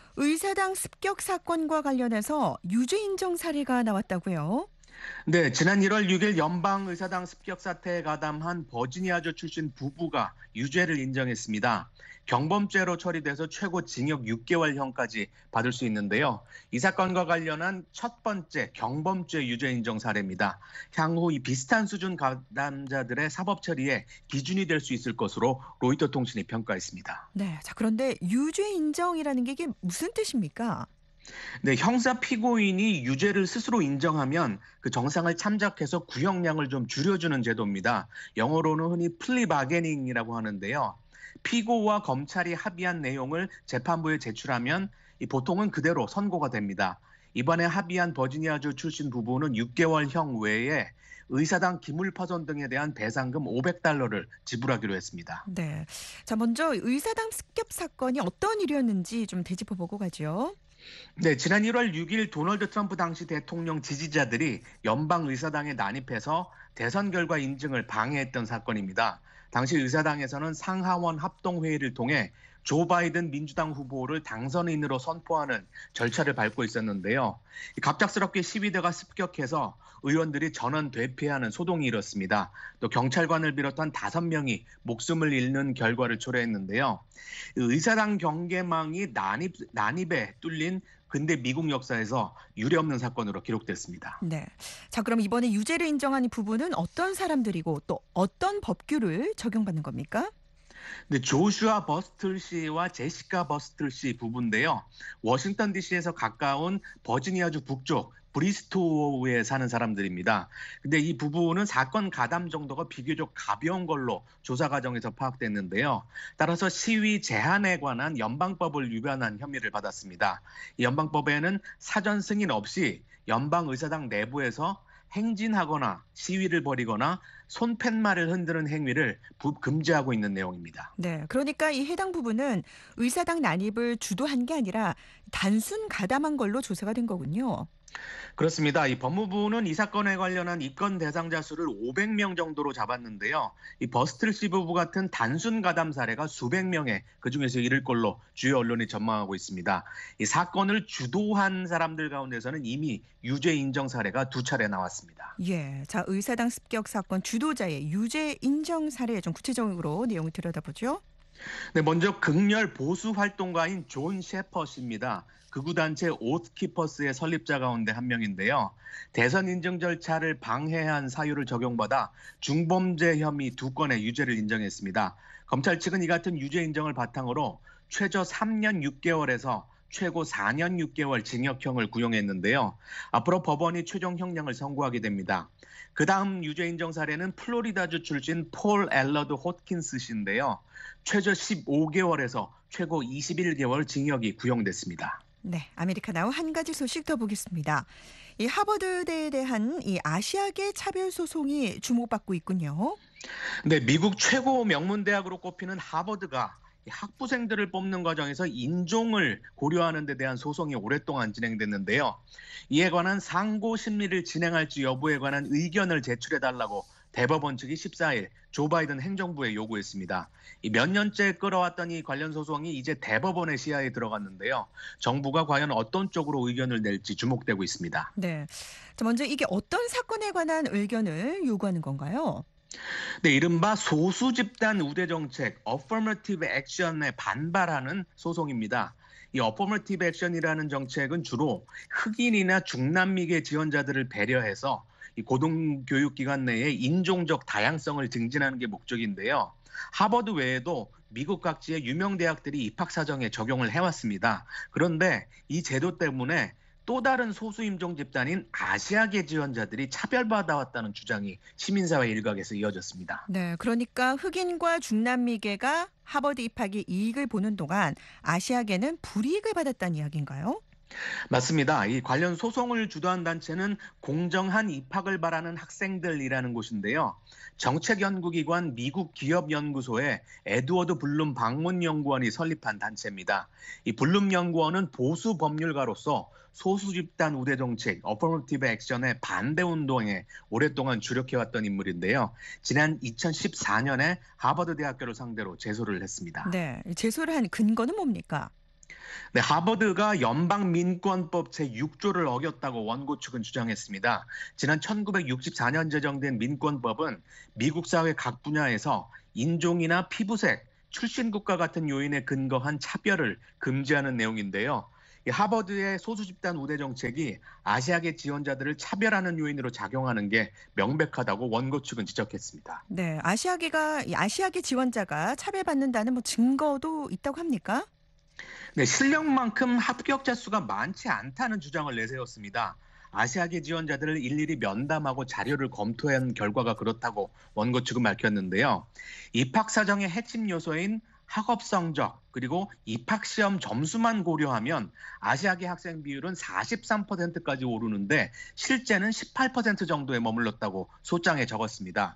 의사당 습격 사건과 관련해서 유죄 인정 사례가 나왔다고요? 네, 지난 1월 6일 연방의사당 습격 사태에 가담한 버지니아주 출신 부부가 유죄를 인정했습니다. 경범죄로 처리돼서 최고 징역 6개월형까지 받을 수 있는데요. 이 사건과 관련한 첫 번째 경범죄 유죄 인정 사례입니다. 향후 이 비슷한 수준 가담자들의 사법 처리에 기준이 될 수 있을 것으로 로이터 통신이 평가했습니다. 네, 자 그런데 유죄 인정이라는 게 이게 무슨 뜻입니까? 네, 형사 피고인이 유죄를 스스로 인정하면 그 정상을 참작해서 구형량을 좀 줄여주는 제도입니다. 영어로는 흔히 플리 바게닝이라고 하는데요. 피고와 검찰이 합의한 내용을 재판부에 제출하면 보통은 그대로 선고가 됩니다. 이번에 합의한 버지니아주 출신 부부는 6개월형 외에 의사당 기물 파손 등에 대한 배상금 $500를 지불하기로 했습니다. 네, 자 먼저 의사당 습격 사건이 어떤 일이었는지 좀 되짚어보고 가죠. 네, 지난 1월 6일 도널드 트럼프 당시 대통령 지지자들이 연방의사당에 난입해서 대선 결과 인증을 방해했던 사건입니다. 당시 의사당에서는 상하원 합동회의를 통해 조 바이든 민주당 후보를 당선인으로 선포하는 절차를 밟고 있었는데요. 갑작스럽게 시위대가 습격해서 의원들이 전원 대피하는 소동이 일었습니다. 또 경찰관을 비롯한 5명이 목숨을 잃는 결과를 초래했는데요. 의사당 경계망이 난입에 뚫린 근대 미국 역사에서 유례없는 사건으로 기록됐습니다. 네, 자 그럼 이번에 유죄를 인정한 이 부부는 어떤 사람들이고 또 어떤 법규를 적용받는 겁니까? 네, 조슈아 버스틀 씨와 제시카 버스틀 씨 부부인데요. 워싱턴 DC에서 가까운 버지니아주 북쪽 브리스토우에 사는 사람들입니다. 근데 이 부부는 사건 가담 정도가 비교적 가벼운 걸로 조사 과정에서 파악됐는데요. 따라서 시위 제한에 관한 연방법을 위반한 혐의를 받았습니다. 이 연방법에는 사전 승인 없이 연방의사당 내부에서 행진하거나 시위를 벌이거나 손팻말을 흔드는 행위를 금지하고 있는 내용입니다. 네, 그러니까 이 해당 부부는 의사당 난입을 주도한 게 아니라 단순 가담한 걸로 조사가 된 거군요. 그렇습니다. 이 법무부는 이 사건에 관련한 입건 대상자 수를 500명 정도로 잡았는데요. 이 버스틀 씨 부부 같은 단순 가담 사례가 수백 명에 그중에서 이를 걸로 주요 언론이 전망하고 있습니다. 이 사건을 주도한 사람들 가운데서는 이미 유죄 인정 사례가 2차례 나왔습니다. 예, 자 의사당 습격 사건 주도자의 유죄 인정 사례 좀 구체적으로 내용을 들여다보죠. 네, 먼저 극렬 보수 활동가인 존 셰퍼스입니다. 극우단체 오스키퍼스의 설립자 가운데 한 명인데요. 대선 인증 절차를 방해한 사유를 적용받아 중범죄 혐의 2건의 유죄를 인정했습니다. 검찰 측은 이 같은 유죄 인정을 바탕으로 최저 3년 6개월에서 최고 4년 6개월 징역형을 구형했는데요. 앞으로 법원이 최종 형량을 선고하게 됩니다. 그 다음 유죄 인정 사례는 플로리다주 출신 폴 앨러드 호트킨스 씨인데요. 최저 15개월에서 최고 21개월 징역이 구형됐습니다. 네, 아메리카나우 한 가지 소식 더 보겠습니다. 이 하버드대에 대한 이 아시아계 차별 소송이 주목받고 있군요. 네, 미국 최고 명문대학으로 꼽히는 하버드가 학부생들을 뽑는 과정에서 인종을 고려하는 데 대한 소송이 오랫동안 진행됐는데요. 이에 관한 상고 심리를 진행할지 여부에 관한 의견을 제출해달라고 대법원 측이 14일 조 바이든 행정부에 요구했습니다. 몇 년째 끌어왔던 이 관련 소송이 이제 대법원의 시야에 들어갔는데요. 정부가 과연 어떤 쪽으로 의견을 낼지 주목되고 있습니다. 네, 자, 먼저 이게 어떤 사건에 관한 의견을 요구하는 건가요? 네, 이른바 소수 집단 우대 정책, Affirmative Action에 반발하는 소송입니다. 이 Affirmative Action이라는 정책은 주로 흑인이나 중남미계 지원자들을 배려해서 이 고등교육기관 내에 인종적 다양성을 증진하는 게 목적인데요. 하버드 외에도 미국 각지의 유명 대학들이 입학 사정에 적용을 해왔습니다. 그런데 이 제도 때문에 또 다른 소수 인종 집단인 아시아계 지원자들이 차별받아왔다는 주장이 시민사회 일각에서 이어졌습니다. 네, 그러니까 흑인과 중남미계가 하버드 입학이 이익을 보는 동안 아시아계는 불이익을 받았다는 이야기인가요? 맞습니다. 이 관련 소송을 주도한 단체는 공정한 입학을 바라는 학생들이라는 곳인데요. 정책연구기관 미국 기업연구소의 에드워드 블룸 방문연구원이 설립한 단체입니다. 이 블룸 연구원은 보수 법률가로서 소수 집단 우대 정책, 어퍼머티브 액션의 반대 운동에 오랫동안 주력해왔던 인물인데요. 지난 2014년에 하버드 대학교를 상대로 제소를 했습니다. 네, 제소를 한 근거는 뭡니까? 네, 하버드가 연방민권법 제6조를 어겼다고 원고 측은 주장했습니다. 지난 1964년 제정된 민권법은 미국 사회 각 분야에서 인종이나 피부색, 출신국가 같은 요인에 근거한 차별을 금지하는 내용인데요. 이 하버드의 소수 집단 우대 정책이 아시아계 지원자들을 차별하는 요인으로 작용하는 게 명백하다고 원고 측은 지적했습니다. 네, 아시아계 지원자가 차별받는다는 증거도 있다고 합니까? 네, 실력만큼 합격자 수가 많지 않다는 주장을 내세웠습니다. 아시아계 지원자들을 일일이 면담하고 자료를 검토한 결과가 그렇다고 원고 측은 밝혔는데요. 입학 사정의 핵심 요소인 학업 성적 그리고 입학 시험 점수만 고려하면 아시아계 학생 비율은 43%까지 오르는데 실제는 18% 정도에 머물렀다고 소장에 적었습니다.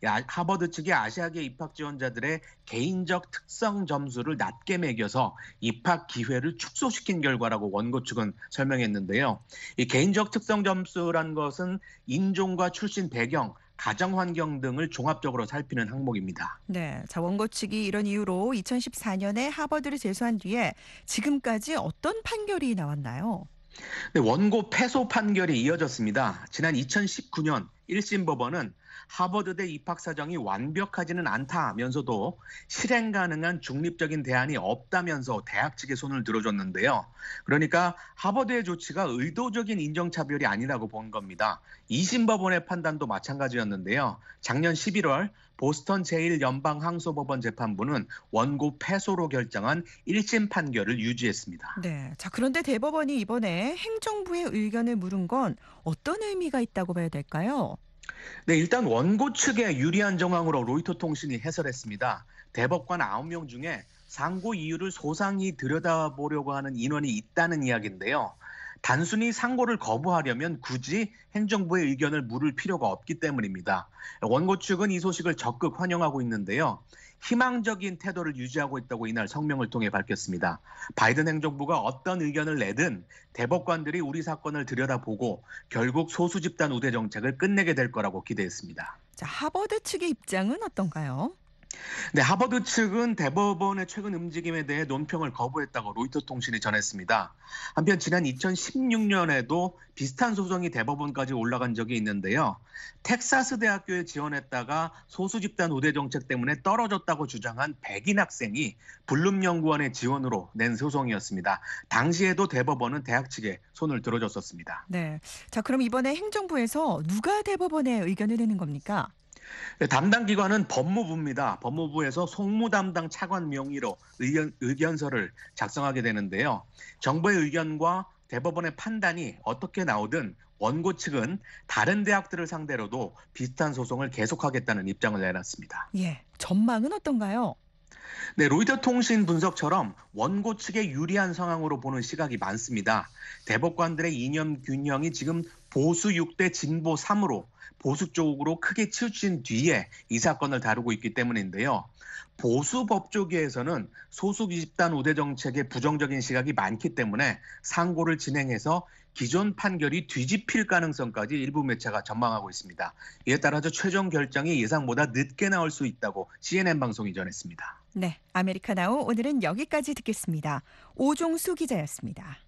하버드 측이 아시아계 입학 지원자들의 개인적 특성 점수를 낮게 매겨서 입학 기회를 축소시킨 결과라고 원고 측은 설명했는데요. 이 개인적 특성 점수란 것은 인종과 출신 배경, 가정 환경 등을 종합적으로 살피는 항목입니다. 네, 자 원고 측이 이런 이유로 2014년에 하버드를 제소한 뒤에 지금까지 어떤 판결이 나왔나요? 네, 원고 패소 판결이 이어졌습니다. 지난 2019년 1심 법원은 하버드대 입학 사정이 완벽하지는 않다면서도 실행 가능한 중립적인 대안이 없다면서 대학 측에 손을 들어줬는데요. 그러니까 하버드의 조치가 의도적인 인종차별이 아니라고 본 겁니다. 2심 법원의 판단도 마찬가지였는데요. 작년 11월 보스턴 제1연방항소법원 재판부는 원고 패소로 결정한 1심 판결을 유지했습니다. 네, 자 그런데 대법원이 이번에 행정부의 의견을 물은 건 어떤 의미가 있다고 봐야 될까요? 네, 일단 원고 측에 유리한 정황으로 로이터 통신이 해설했습니다. 대법관 9명 중에 상고 이유를 소상히 들여다보려고 하는 인원이 있다는 이야기인데요. 단순히 상고를 거부하려면 굳이 행정부의 의견을 물을 필요가 없기 때문입니다. 원고 측은 이 소식을 적극 환영하고 있는데요. 희망적인 태도를 유지하고 있다고 이날 성명을 통해 밝혔습니다. 바이든 행정부가 어떤 의견을 내든 대법관들이 우리 사건을 들여다보고 결국 소수 집단 우대 정책을 끝내게 될 거라고 기대했습니다. 자, 하버드 측의 입장은 어떤가요? 네, 하버드 측은 대법원의 최근 움직임에 대해 논평을 거부했다고 로이터 통신이 전했습니다. 한편 지난 2016년에도 비슷한 소송이 대법원까지 올라간 적이 있는데요. 텍사스 대학교에 지원했다가 소수 집단 우대 정책 때문에 떨어졌다고 주장한 백인 학생이 블룸 연구원의 지원으로 낸 소송이었습니다. 당시에도 대법원은 대학 측에 손을 들어줬었습니다. 네, 자 그럼 이번에 행정부에서 누가 대법원에 의견을 내는 겁니까? 담당 기관은 법무부입니다. 법무부에서 송무 담당 차관 명의로 의견서를 작성하게 되는데요. 정부의 의견과 대법원의 판단이 어떻게 나오든 원고 측은 다른 대학들을 상대로도 비슷한 소송을 계속하겠다는 입장을 내놨습니다. 예, 전망은 어떤가요? 네, 로이터 통신 분석처럼 원고 측에 유리한 상황으로 보는 시각이 많습니다. 대법관들의 이념 균형이 지금 보수 6대 진보 3으로 보수 쪽으로 크게 치우친 뒤에 이 사건을 다루고 있기 때문인데요. 보수 법조계에서는 소수 집단 우대 정책에 부정적인 시각이 많기 때문에 상고를 진행해서 기존 판결이 뒤집힐 가능성까지 일부 매체가 전망하고 있습니다. 이에 따라서 최종 결정이 예상보다 늦게 나올 수 있다고 CNN 방송이 전했습니다. 네, 아메리카나우 오늘은 여기까지 듣겠습니다. 오종수 기자였습니다.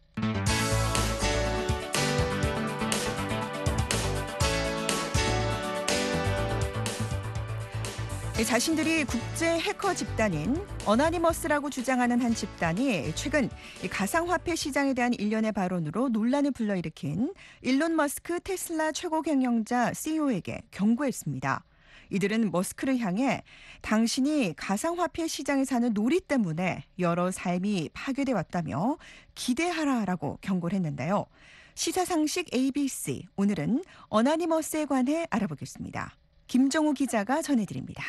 자신들이 국제 해커 집단인 어나니머스라고 주장하는 한 집단이 최근 가상화폐 시장에 대한 일련의 발언으로 논란을 불러일으킨 일론 머스크 테슬라 최고 경영자 CEO에게 경고했습니다. 이들은 머스크를 향해 당신이 가상화폐 시장에 사는 놀이 때문에 여러 삶이 파괴돼 왔다며 기대하라라고 경고를 했는데요. 시사상식 ABC, 오늘은 어나니머스에 관해 알아보겠습니다. 김정우 기자가 전해드립니다.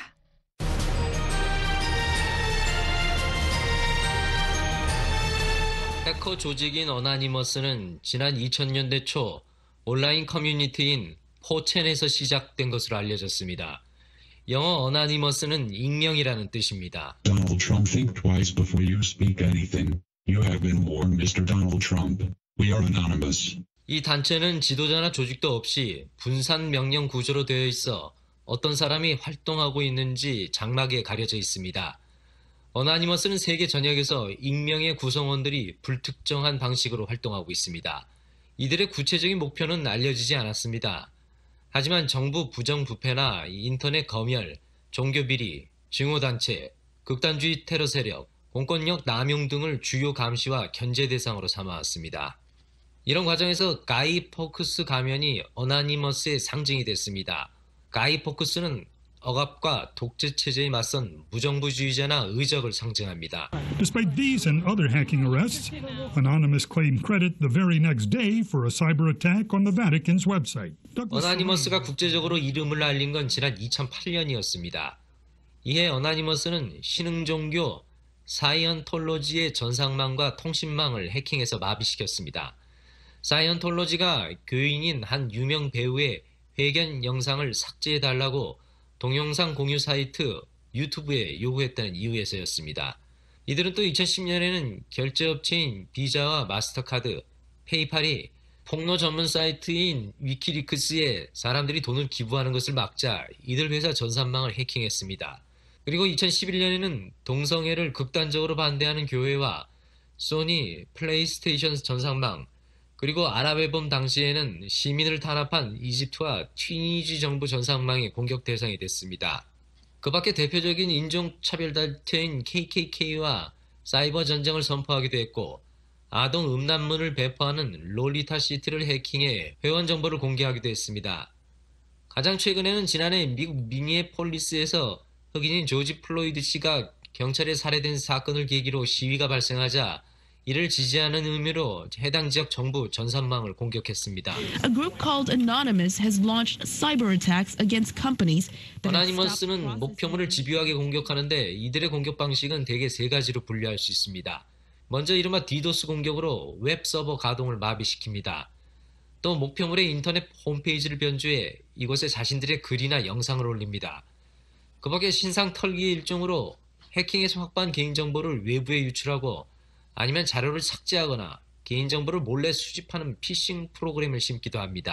해커 조직인 어나니머스는 지난 2000년대 초 온라인 커뮤니티인 4chan에서 시작된 것으로 알려졌습니다. 영어 어나니머스는 익명이라는 뜻입니다. Donald Trump, think twice before you speak anything. You have been warned, Mr. Donald Trump. We are anonymous. 이 단체는 지도자나 조직도 없이 분산 명령 구조로 되어 있어 어떤 사람이 활동하고 있는지 장막에 가려져 있습니다. 어나니머스는 세계 전역에서 익명의 구성원들이 불특정한 방식으로 활동하고 있습니다. 이들의 구체적인 목표는 알려지지 않았습니다. 하지만 정부 부정부패나 인터넷 검열, 종교비리, 증오단체, 극단주의 테러 세력, 공권력 남용 등을 주요 감시와 견제 대상으로 삼아왔습니다. 이런 과정에서 가이 포커스 가면이 어나니머스의 상징이 됐습니다. 가이 포커스는 억압과 독재 체제에 맞선 무정부주의자나 의적을 상징합니다. Despite these and other hacking arrests, Anonymous claimed credit the very next day for a cyber attack on the Vatican's website. 어나니머스가 국제적으로 이름을 알린 건 지난 2008년이었습니다. 이해 어나니머스는 신흥종교 사이언톨로지의 전상망과 통신망을 해킹해서 마비시켰습니다. 사이언톨로지가 교인인 한 유명 배우의 회견 영상을 삭제해달라고 동영상 공유 사이트 유튜브에 요구했다는 이유에서였습니다. 이들은 또 2010년에는 결제업체인 비자와 마스터카드, 페이팔이 폭로 전문 사이트인 위키리크스에 사람들이 돈을 기부하는 것을 막자 이들 회사 전산망을 해킹했습니다. 그리고 2011년에는 동성애를 극단적으로 반대하는 교회와 소니, 플레이스테이션 전산망, 그리고 아랍해범 당시에는 시민을 탄압한 이집트와 튀니지 정부 전산망이 공격 대상이 됐습니다. 그 밖에 대표적인 인종차별단체인 KKK와 사이버 전쟁을 선포하기도 했고 아동 음란물을 배포하는 롤리타 시티를 해킹해 회원 정보를 공개하기도 했습니다. 가장 최근에는 지난해 미국 미니애폴리스에서 흑인인 조지 플로이드 씨가 경찰에 살해된 사건을 계기로 시위가 발생하자 이를 지지하는 의미로 해당 지역 정부 전산망을 공격했습니다. A group called Anonymous has launched cyber attacks against companies. 어나니머스는 목표물을 집요하게 공격하는데 이들의 공격 방식은 대개 세 가지로 분류할 수 있습니다. 먼저 이른바 디도스 공격으로 웹 서버 가동을 마비시킵니다. 또 목표물의 인터넷 홈페이지를 변조해 이곳에 자신들의 글이나 영상을 올립니다. 그 밖에 신상 털기의 일종으로 해킹에서 확보한 개인정보를 외부에 유출하고 아니면 자료를 삭제하거나 개인정보를 몰래 수집하는 피싱 프로그램을 심기도 합니다.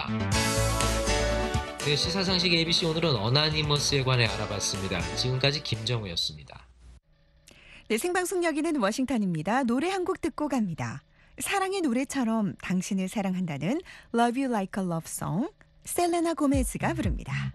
네, 시사상식 ABC 오늘은 어나니머스에 관해 알아봤습니다. 지금까지 김정우였습니다. 네, 생방송 여기는 워싱턴입니다. 노래 한 곡 듣고 갑니다. 사랑의 노래처럼 당신을 사랑한다는 Love You Like a Love Song, 셀레나 고메즈가 부릅니다.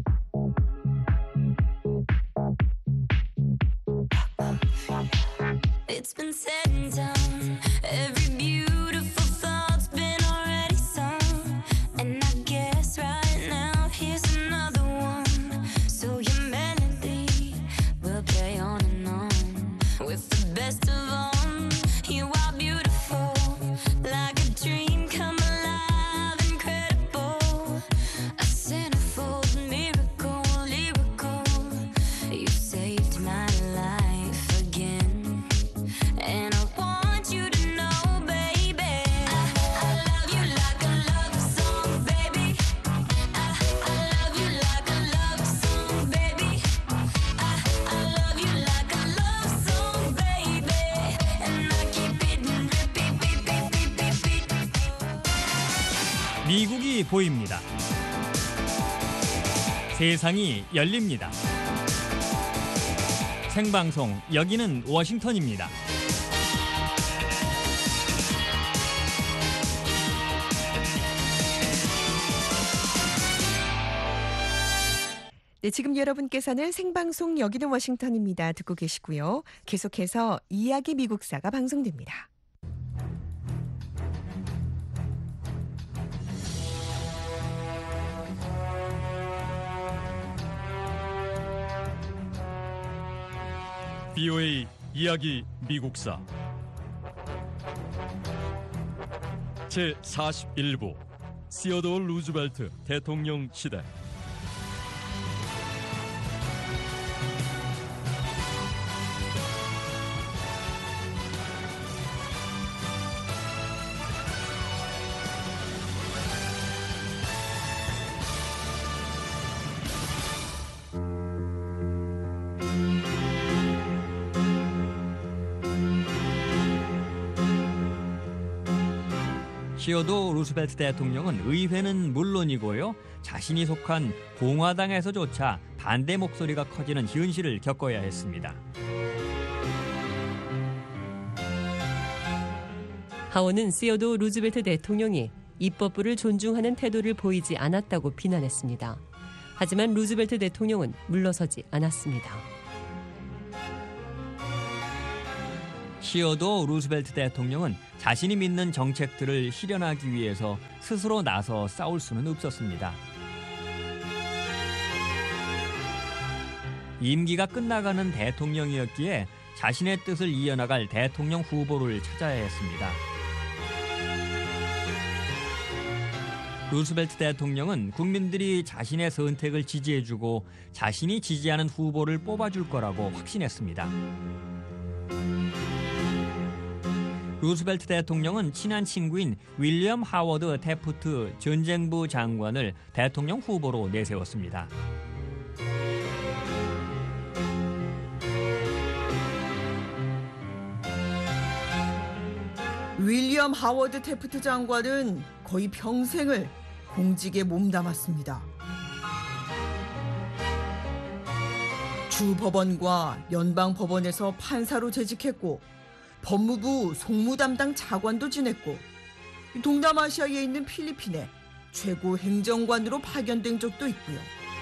It's been said and done. Every beautiful thought's been already sung. And I guess right now here's another one. So your melody will play on and on. With the best of them, you are beautiful. Like a dream come alive, incredible. A centerfold miracle, lyrical. You saved my life again. And I want you to know, baby, I love you like a love song, baby. I love you like a love song, baby. I love you like a love song, baby. And I keep hitting repeat, beat, beat, beat, beat, beat. 미국이 보입니다. 세상이 열립니다. 생방송 여기는 워싱턴입니다. 네, 지금 여러분께서는 생방송 여기는 워싱턴입니다. 듣고 계시고요. 계속해서 이야기 미국사가 방송됩니다. BOA 이야기 미국사 제41부 시어도어 루즈벨트 대통령 시대. 시어도어 루스벨트 대통령은 의회는 물론이고요, 자신이 속한 공화당에서조차 반대 목소리가 커지는 현실을 겪어야 했습니다. 하원은 시어도어 루즈벨트 대통령이 입법부를 존중하는 태도를 보이지 않았다고 비난했습니다. 하지만 루즈벨트 대통령은 물러서지 않았습니다. 시어도어 루스벨트 대통령은 자신이 믿는 정책들을 실현하기 위해서 스스로 나서 싸울 수는 없었습니다. 임기가 끝나가는 대통령이었기에 자신의 뜻을 이어나갈 대통령 후보를 찾아야 했습니다. 루스벨트 대통령은 국민들이 자신의 선택을 지지해주고 자신이 지지하는 후보를 뽑아줄 거라고 확신했습니다. 루스벨트 대통령은 친한 친구인 윌리엄 하워드 태프트 전쟁부 장관을 대통령 후보로 내세웠습니다. 윌리엄 하워드 태프트 장관은 거의 평생을 공직에 몸담았습니다. 주법원과 연방법원에서 판사로 재직했고 법무부 송무 담당 차관도 지냈고 동남아시아에 있는 필리핀에 최고 행정관으로 파견된 적도 있고요.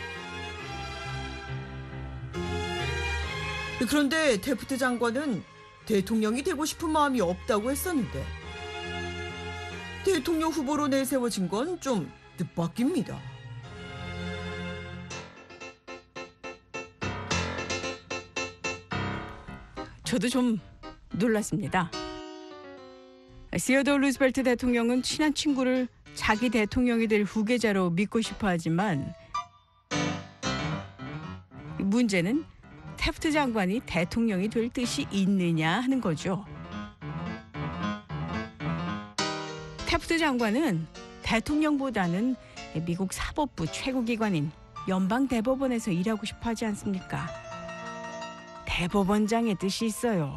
그런데 태프트 장관은 대통령이 되고 싶은 마음이 없다고 했었는데 대통령 후보로 내세워진 건 좀 뜻밖입니다. 저도 좀 놀랐습니다. 시어도어 루즈벨트 대통령은 친한 친구를 자기 대통령이 될 후계자로 믿고 싶어 하지만 문제는 태프트 장관이 대통령이 될 뜻이 있느냐 하는 거죠. 태프트 장관은 대통령보다는 미국 사법부 최고기관인 연방대법원에서 일하고 싶어 하지 않습니까? 대법원장의 뜻이 있어요.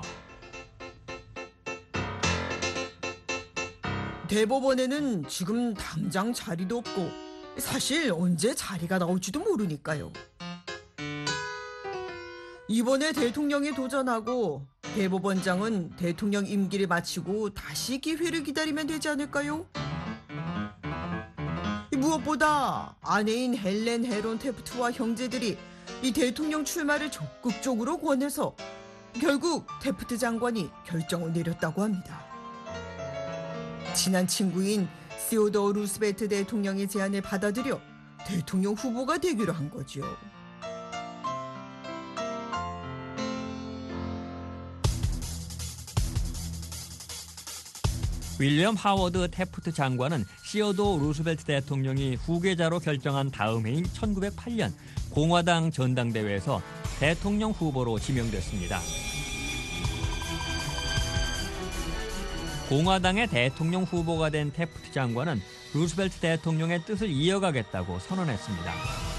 대법원에는 지금 당장 자리도 없고 사실 언제 자리가 나올지도 모르니까요. 이번에 대통령에 도전하고 대법원장은 대통령 임기를 마치고 다시 기회를 기다리면 되지 않을까요? 무엇보다 아내인 헬렌 헤론 태프트와 형제들이 이 대통령 출마를 적극적으로 권해서 결국 태프트 장관이 결정을 내렸다고 합니다. 친한 친구인 시어도어 루스벨트 대통령의 제안을 받아들여 대통령 후보가 되기로 한 거죠. 윌리엄 하워드 태프트 장관은 시어도어 루스벨트 대통령이 후계자로 결정한 다음 해인 1908년 공화당 전당대회에서 대통령 후보로 지명됐습니다. 공화당의 대통령 후보가 된 태프트 장관은 루스벨트 대통령의 뜻을 이어가겠다고 선언했습니다.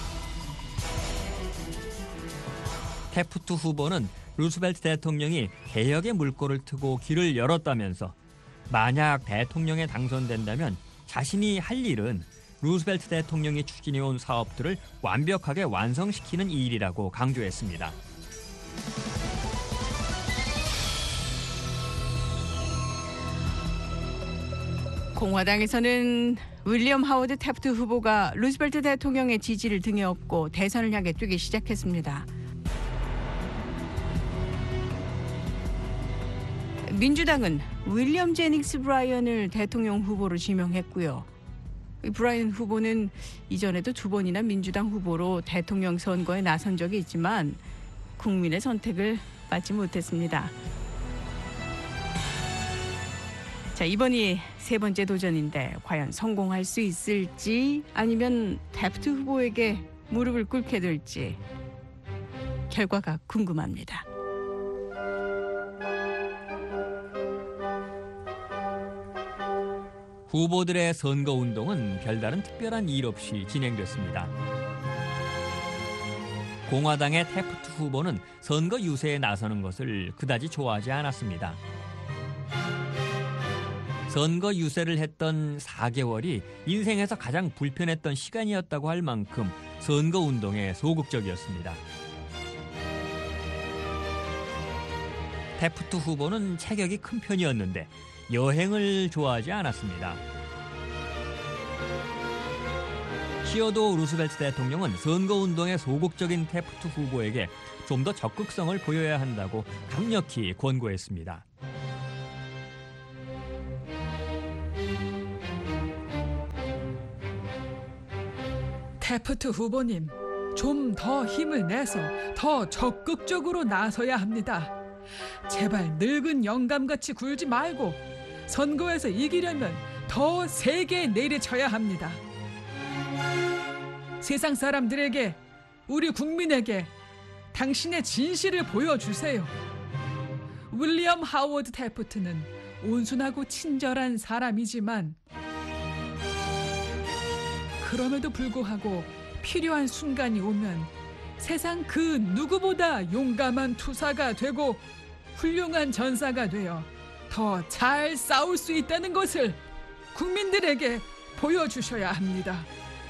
태프트 후보는 루스벨트 대통령이 개혁의 물꼬를 트고 길을 열었다면서 만약 대통령에 당선된다면 자신이 할 일은 루스벨트 대통령이 추진해온 사업들을 완벽하게 완성시키는 일이라고 강조했습니다. 공화당에서는 윌리엄 하워드 태프트 후보가 루스벨트 대통령의 지지를 등에 업고 대선을 향해 뛰기 시작했습니다. 민주당은 윌리엄 제닉스 브라이언을 대통령 후보로 지명했고요. 브라이언 후보는 이전에도 2번이나 민주당 후보로 대통령 선거에 나선 적이 있지만 국민의 선택을 받지 못했습니다. 자, 이번이 세 번째 도전인데 과연 성공할 수 있을지 아니면 데프트 후보에게 무릎을 꿇게 될지 결과가 궁금합니다. 후보들의 선거운동은 별다른 특별한 일 없이 진행됐습니다. 공화당의 태프트 후보는 선거 유세에 나서는 것을 그다지 좋아하지 않았습니다. 선거 유세를 했던 4개월이 인생에서 가장 불편했던 시간이었다고 할 만큼 선거운동에 소극적이었습니다. 태프트 후보는 체격이 큰 편이었는데 여행을 좋아하지 않았습니다. 시어도 루스벨트 대통령은 선거운동에 소극적인 태프트 후보에게 좀 더 적극성을 보여야 한다고 강력히 권고했습니다. 태프트 후보님, 좀 더 힘을 내서 더 적극적으로 나서야 합니다. 제발 늙은 영감같이 굴지 말고 선거에서 이기려면 더 세게 내리쳐야 합니다. 세상 사람들에게, 우리 국민에게 당신의 진실을 보여주세요. 윌리엄 하워드 태프트는 온순하고 친절한 사람이지만 그럼에도 불구하고 필요한 순간이 오면 세상 그 누구보다 용감한 투사가 되고 훌륭한 전사가 되어 더 잘 싸울 수 있다는 것을 국민들에게 보여주셔야 합니다.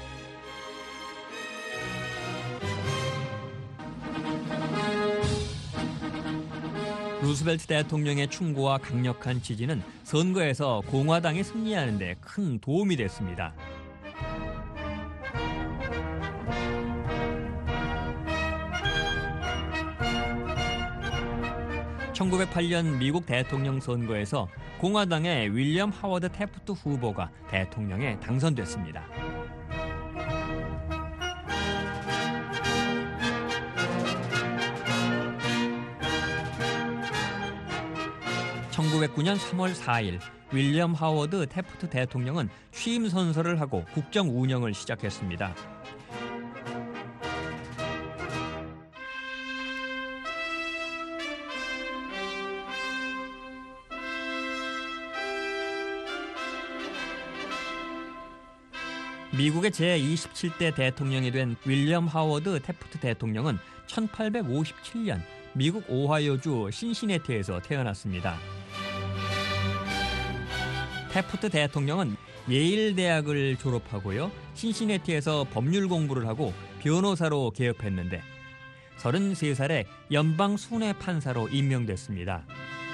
루스벨트 대통령의 충고와 강력한 지지는 선거에서 공화당이 승리하는 데 큰 도움이 됐습니다. (1908년) 미국 대통령 선거에서 공화당의 윌리엄 하워드 태프트 후보가 대통령에 당선됐습니다. (1909년 3월 4일) 윌리엄 하워드 태프트 대통령은 취임 선서를 하고 국정 운영을 시작했습니다. 미국의 제27대 대통령이 된 윌리엄 하워드 태프트 대통령은 1857년 미국 오하이오주 신시내티에서 태어났습니다. 태프트 대통령은 예일 대학을 졸업하고요. 신시내티에서 법률 공부를 하고 변호사로 개업했는데 33살에 연방 순회 판사로 임명됐습니다.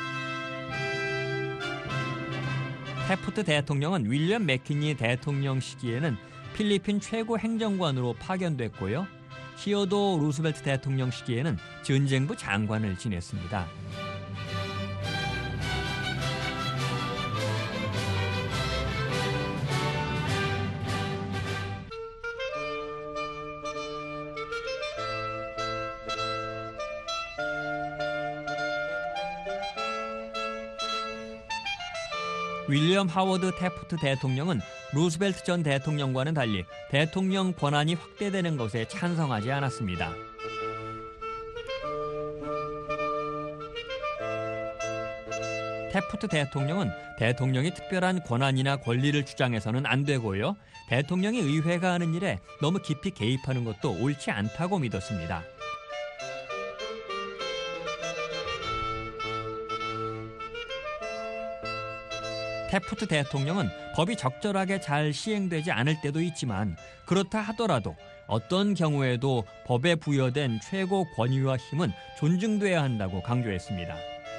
태프트 대통령은 윌리엄 맥키니 대통령 시기에는 필리핀 최고 행정관으로 파견됐고요. 시어도 루스벨트 대통령 시기에는 전쟁부 장관을 지냈습니다. 윌리엄 하워드 태프트 대통령은 루스벨트 전 대통령과는 달리 대통령 권한이 확대되는 것에 찬성하지 않았습니다. 태프트 대통령은 대통령이 특별한 권한이나 권리를 주장해서는 안 되고요. 대통령이 의회가 하는 일에 너무 깊이 개입하는 것도 옳지 않다고 믿었습니다. 태프트 대통령은 법이 적절하게 잘 시행되지 않을 때도 있지만 그렇다 하더라도 어떤 경우에도 법에 부여된 최고 권위와 힘은 존중돼야 한다고 강조했습니다.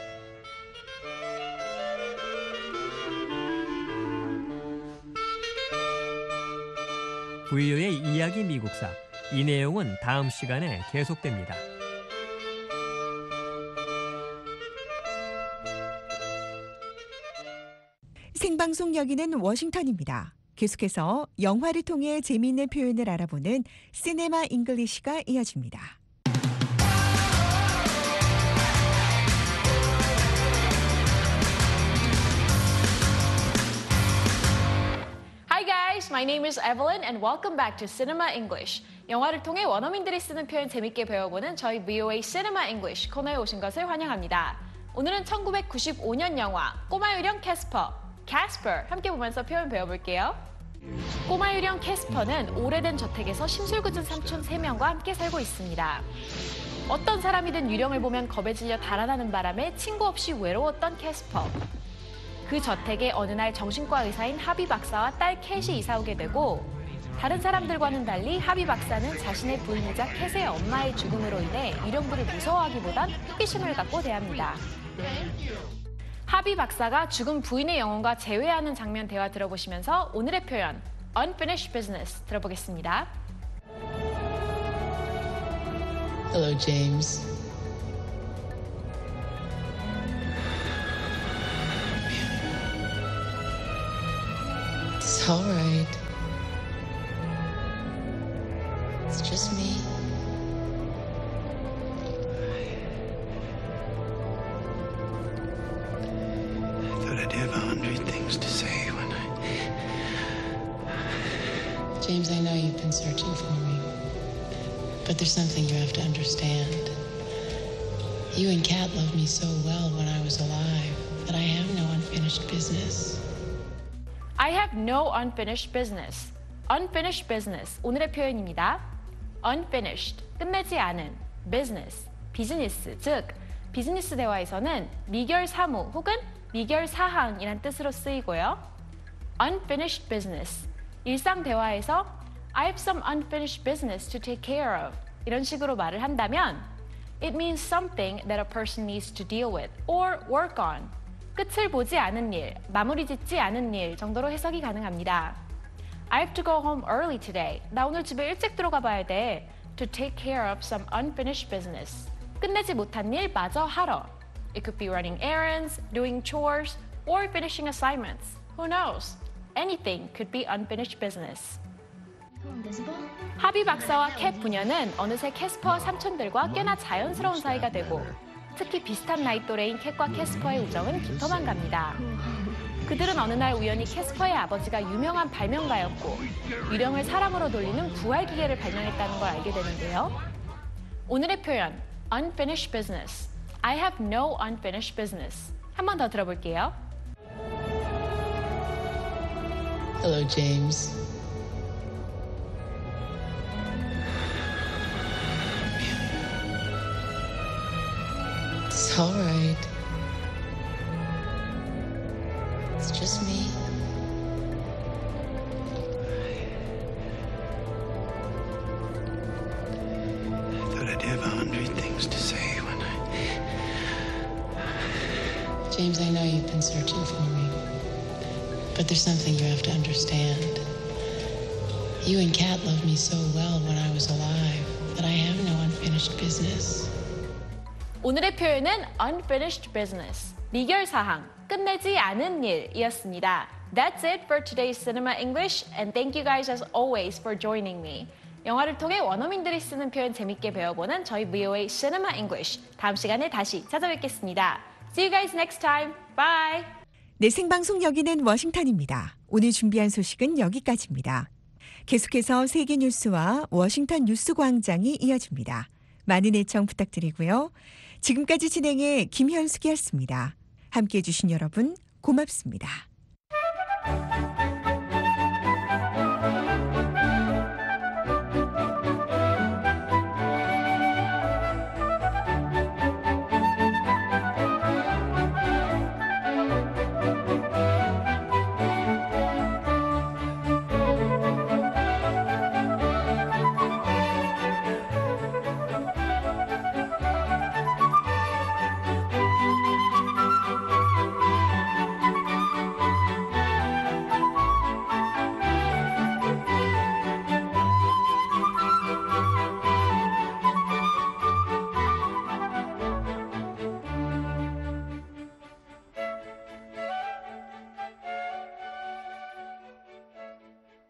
VOA의 이야기 미국사, 이 내용은 다음 시간에 계속됩니다. 생방송 여기는 워싱턴입니다. 계속해서 영화를 통해 재미있는 표현을 알아보는 시네마 잉글리시가 이어집니다. guys, my name is Evelyn and welcome back to Cinema English. 영화를 통해 원어민들이 쓰는 표현 재밌게 배워보는 저희 VOA Cinema English 코너에 오신 것을 환영합니다. 오늘은 1995년 영화 꼬마 유령 캐스퍼, Casper 함께 보면서 표현 배워볼게요. 꼬마 유령 캐스퍼는 오래된 저택에서 심술궂은 삼촌 3명과 함께 살고 있습니다. 어떤 사람이든 유령을 보면 겁에 질려 달아나는 바람에 친구 없이 외로웠던 캐스퍼. 그 저택에 어느 날 정신과 의사인 하비 박사와 딸 캣이 이사 오게 되고 다른 사람들과는 달리 하비 박사는 자신의 부인이자 캣의 엄마의 죽음으로 인해 유령들을 무서워하기보단 호기심을 갖고 대합니다. 하비 박사가 죽은 부인의 영혼과 재회하는 장면 대화 들어보시면서 오늘의 표현 Unfinished Business 들어보겠습니다. Hello, James. It's all right. It's just me. I thought I'd have 100 things to say when James, I know you've been searching for me, but there's something you have to understand. You and Kat loved me so well when I was alive that I have no unfinished business. I have no unfinished business. Unfinished business, 오늘의 표현입니다. Unfinished, 끝내지 않은, business, 비즈니스, 즉 비즈니스 대화에서는 미결 사무 혹은 미결 사항이란 뜻으로 쓰이고요. Unfinished business, 일상 대화에서 I have some unfinished business to take care of 이런 식으로 말을 한다면 It means something that a person needs to deal with or work on. 끝을 보지 않은 일, 마무리 짓지 않은 일 정도로 해석이 가능합니다. I have to go home early today. 나 오늘 집에 일찍 들어가 봐야 돼. To take care of some unfinished business. 끝내지 못한 일 마저 하러. It could be running errands, doing chores, or finishing assignments. Who knows? Anything could be unfinished business. 하비 박사와 캣 부녀는 어느새 캐스퍼와 삼촌들과 꽤나 자연스러운 사이가 되고 특히 비슷한 나이 또래인 캣과 캐스퍼의 우정은 깊어만 갑니다. 그들은 어느 날 우연히 캐스퍼의 아버지가 유명한 발명가였고 유령을 사람으로 돌리는 부활 기계를 발명했다는 걸 알게 되는데요. 오늘의 표현 unfinished business. I have no unfinished business. 한 번 더 들어볼게요. Hello, James. It's all right. It's just me. I thought I'd have 100 things to say when James, I know you've been searching for me, but there's something you have to understand. You and Kat loved me so well when I was alive that I have no unfinished business. 오늘의 표현은 unfinished business, 미결 사항, 끝내지 않은 일이었습니다. That's it for today's Cinema English, and thank you guys as always for joining me. 영화를 통해 원어민들이 쓰는 표현 재밌게 배워보는 저희 VOA Cinema English. 다음 시간에 다시 찾아뵙겠습니다. See you guys next time. Bye. 네, 생방송 여기는 워싱턴입니다. 오늘 준비한 소식은 여기까지입니다. 계속해서 세계 뉴스와 워싱턴 뉴스 광장이 이어집니다. 많은 애청 부탁드리고요. 지금까지 진행해 김현숙이었습니다. 함께해 주신 여러분 고맙습니다.